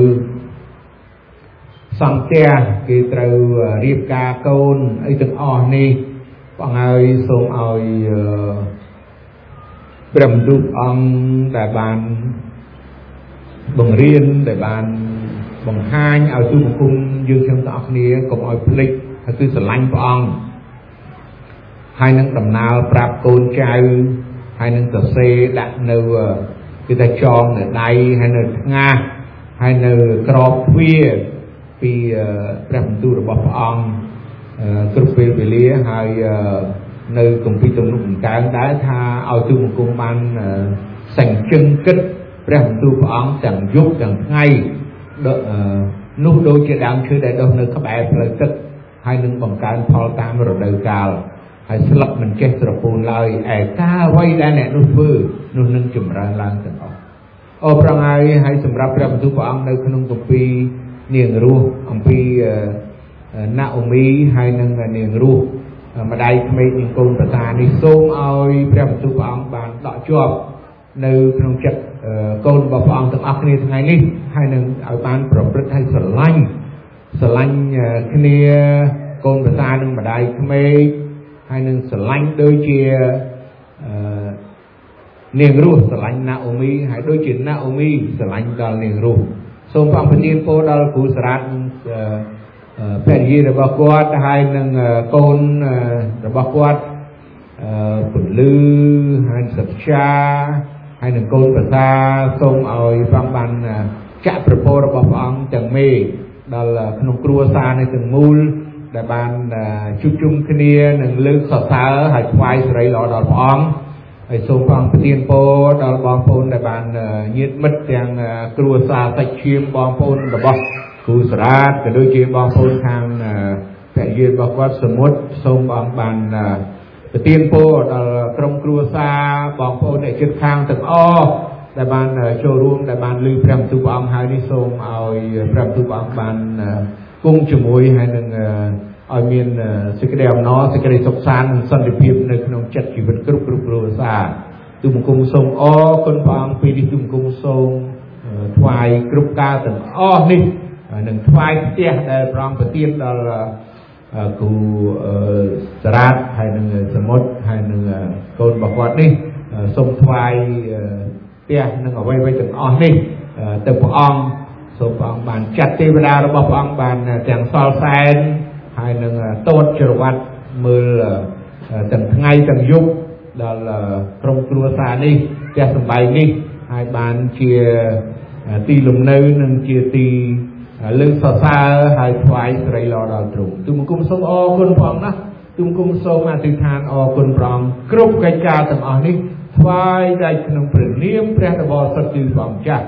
សង់ផ្ទះគេត្រូវរៀបការកូនអីទាំងអស់នេះបងហើយសូមឲ្យព្រះបន្ទូលអង្គដែលបានបង្រៀនដែលបានបង្ហាញឲ្យទូលគុំយើងខ្ញុំទាំងអស់គ្នាកុំឲ្យភ្លេចហើយគឺស្រឡាញ់ព្រះអង្គហើយនឹងដំណើរប្រាប់កូនចៅហើយនឹងសរសេរដាក់នៅគឺថាចងនៅដៃហើយនៅថ្ងាសហើយនៅក្របទ្វារពីព្រះបន្ទូលរបស់ព្រះអង្គគ្រប់ពេលវេលាហើយនៅគម្ពីរទំនុកដំកើងដែរថាឲ្យទូលគុំបានសញ្ជឹងគិតព្រះបន្ទូលព្រះអង្គទាំងយប់ទាំងថ្ងៃនោះដូចជាដើមឈើដែលដុះនៅក្បែរផ្លូវទឹកហើយនឹងបង្កើនផលតាមរដូវកាលហើយស្លឹកមិនចេះស្រពោនឡើយឯការអ្វីដែលអ្នកនោះធ្វើនោះនឹងចម្រើនឡើងទាំងអស់អូប្រងហើយហើយសម្រាប់ព្រះបន្ទូលព្រះអង្គនៅក្នុងគម្ពីរនាងរស់អំពីណាអូមីហើយនឹងនាងរស់ម្ដាយក្មេកនិងកូនប្រសានេះសូមឲ្យព្រះបន្ទូលព្រះអង្គបានដកជាប់នៅក្នុងចិត្តកូនរបស់ព្រះអង្គទាំងអស់គ្នាថ្ងៃនេះហើយនឹងឲ្យបានប្រព្រឹត្តឲ្យស្រឡាញ់ស្រឡាញ់គ្នាកូនប្រសានិងម្ដាយក្មេកហើយនឹងស្រឡាញ់ដូចជានាងរស់ស្រឡាញ់ណាអូមីហើយដូចជាណាអូមីស្រឡាញ់ដល់នាងរស់សូមព្រះប្រទានពរដល់គ្រូសារ៉ាត់ភរិយារបស់គាត់ហើយនឹងកូនរបស់គាត់ពលឺហើយសិក្សាហើយនឹងកូនប្រសាសូមឲ្យព្រះបានចាក់ប្រពររបស់ព្រះអង្គទាំងមេដល់ក្នុងគ្រួសារនៃទាំងមូលដែលបានជួបជុំគ្នានឹងលើកសរសើរហើយថ្វាយសិរីល្អដល់ព្រះអង្គហើយសូមព្រះអង្គប្រទានពរដល់បងប្អូនដែលបានញាតិមិត្តទាំងគ្រួសារសាច់ឈាមបងប្អូនរបស់គ្រូសារ៉ាតក៏ដូចជាបងប្អូនខាងភរិយារបស់គាត់សមុទ្រសូមព្រះអង្គបានប្រទានពរដល់ក្រុមគ្រួសារបងប្អូនអ្នកជិតខាងទាំងអស់ដែលបានចូលរួមដែលបានលើព្រះបន្ទូលព្រះអង្គហើយនេះសូមឲ្យព្រះបន្ទូលព្រះអង្គបានគង់ជាមួយហើយនឹងឲ្យមានសេចក្តីអំណរសេចក្តីសុខសាន្តនិងសន្តិភាពនៅក្នុងចិត្តជីវិតគ្រប់គ្រប់គ្រួសារទូលបង្គំសូមអរគុណព្រះអង្គពេលនេះទូលបង្គំសូមថ្វាយគ្រប់ការទាំងអស់នេះនឹងថ្វាយផ្ទះដែលព្រះអង្គប្រទានដល់គូសារ៉ាតហើយនឹងសមុទ្រហើយនឹងកូនរបស់គាត់នេះសូមថ្វាយផ្ទះនឹងអ្វីៗទាំងអស់នេះទៅព្រះអង្គសូមព្រះអង្គបានចាត់ទេវតារបស់ព្រះអង្គបានទាំងសល់សែនហើយនឹងតូចច្រវត្តមើលទាំងថ្ងៃទាំងយប់ដល់ក្រុមគ្រួសារនេះផ្ទះសម្បែងនេះហើយបានជាទីលំនៅនិងជាទីលើកសរសើរហើយថ្វាយសិរីល្អដល់ទ្រង់ទូលបង្គំសូមអរគុណព្រះអង្គណាស់ទូលបង្គំសូមអធិដ្ឋានអរគុណព្រះអង្គគ្រប់កិច្ចការទាំងអស់នេះថ្វាយដល់ក្នុងព្រះនាមព្រះដ៏បរិសុទ្ធគឺព្រះអង្គចាស់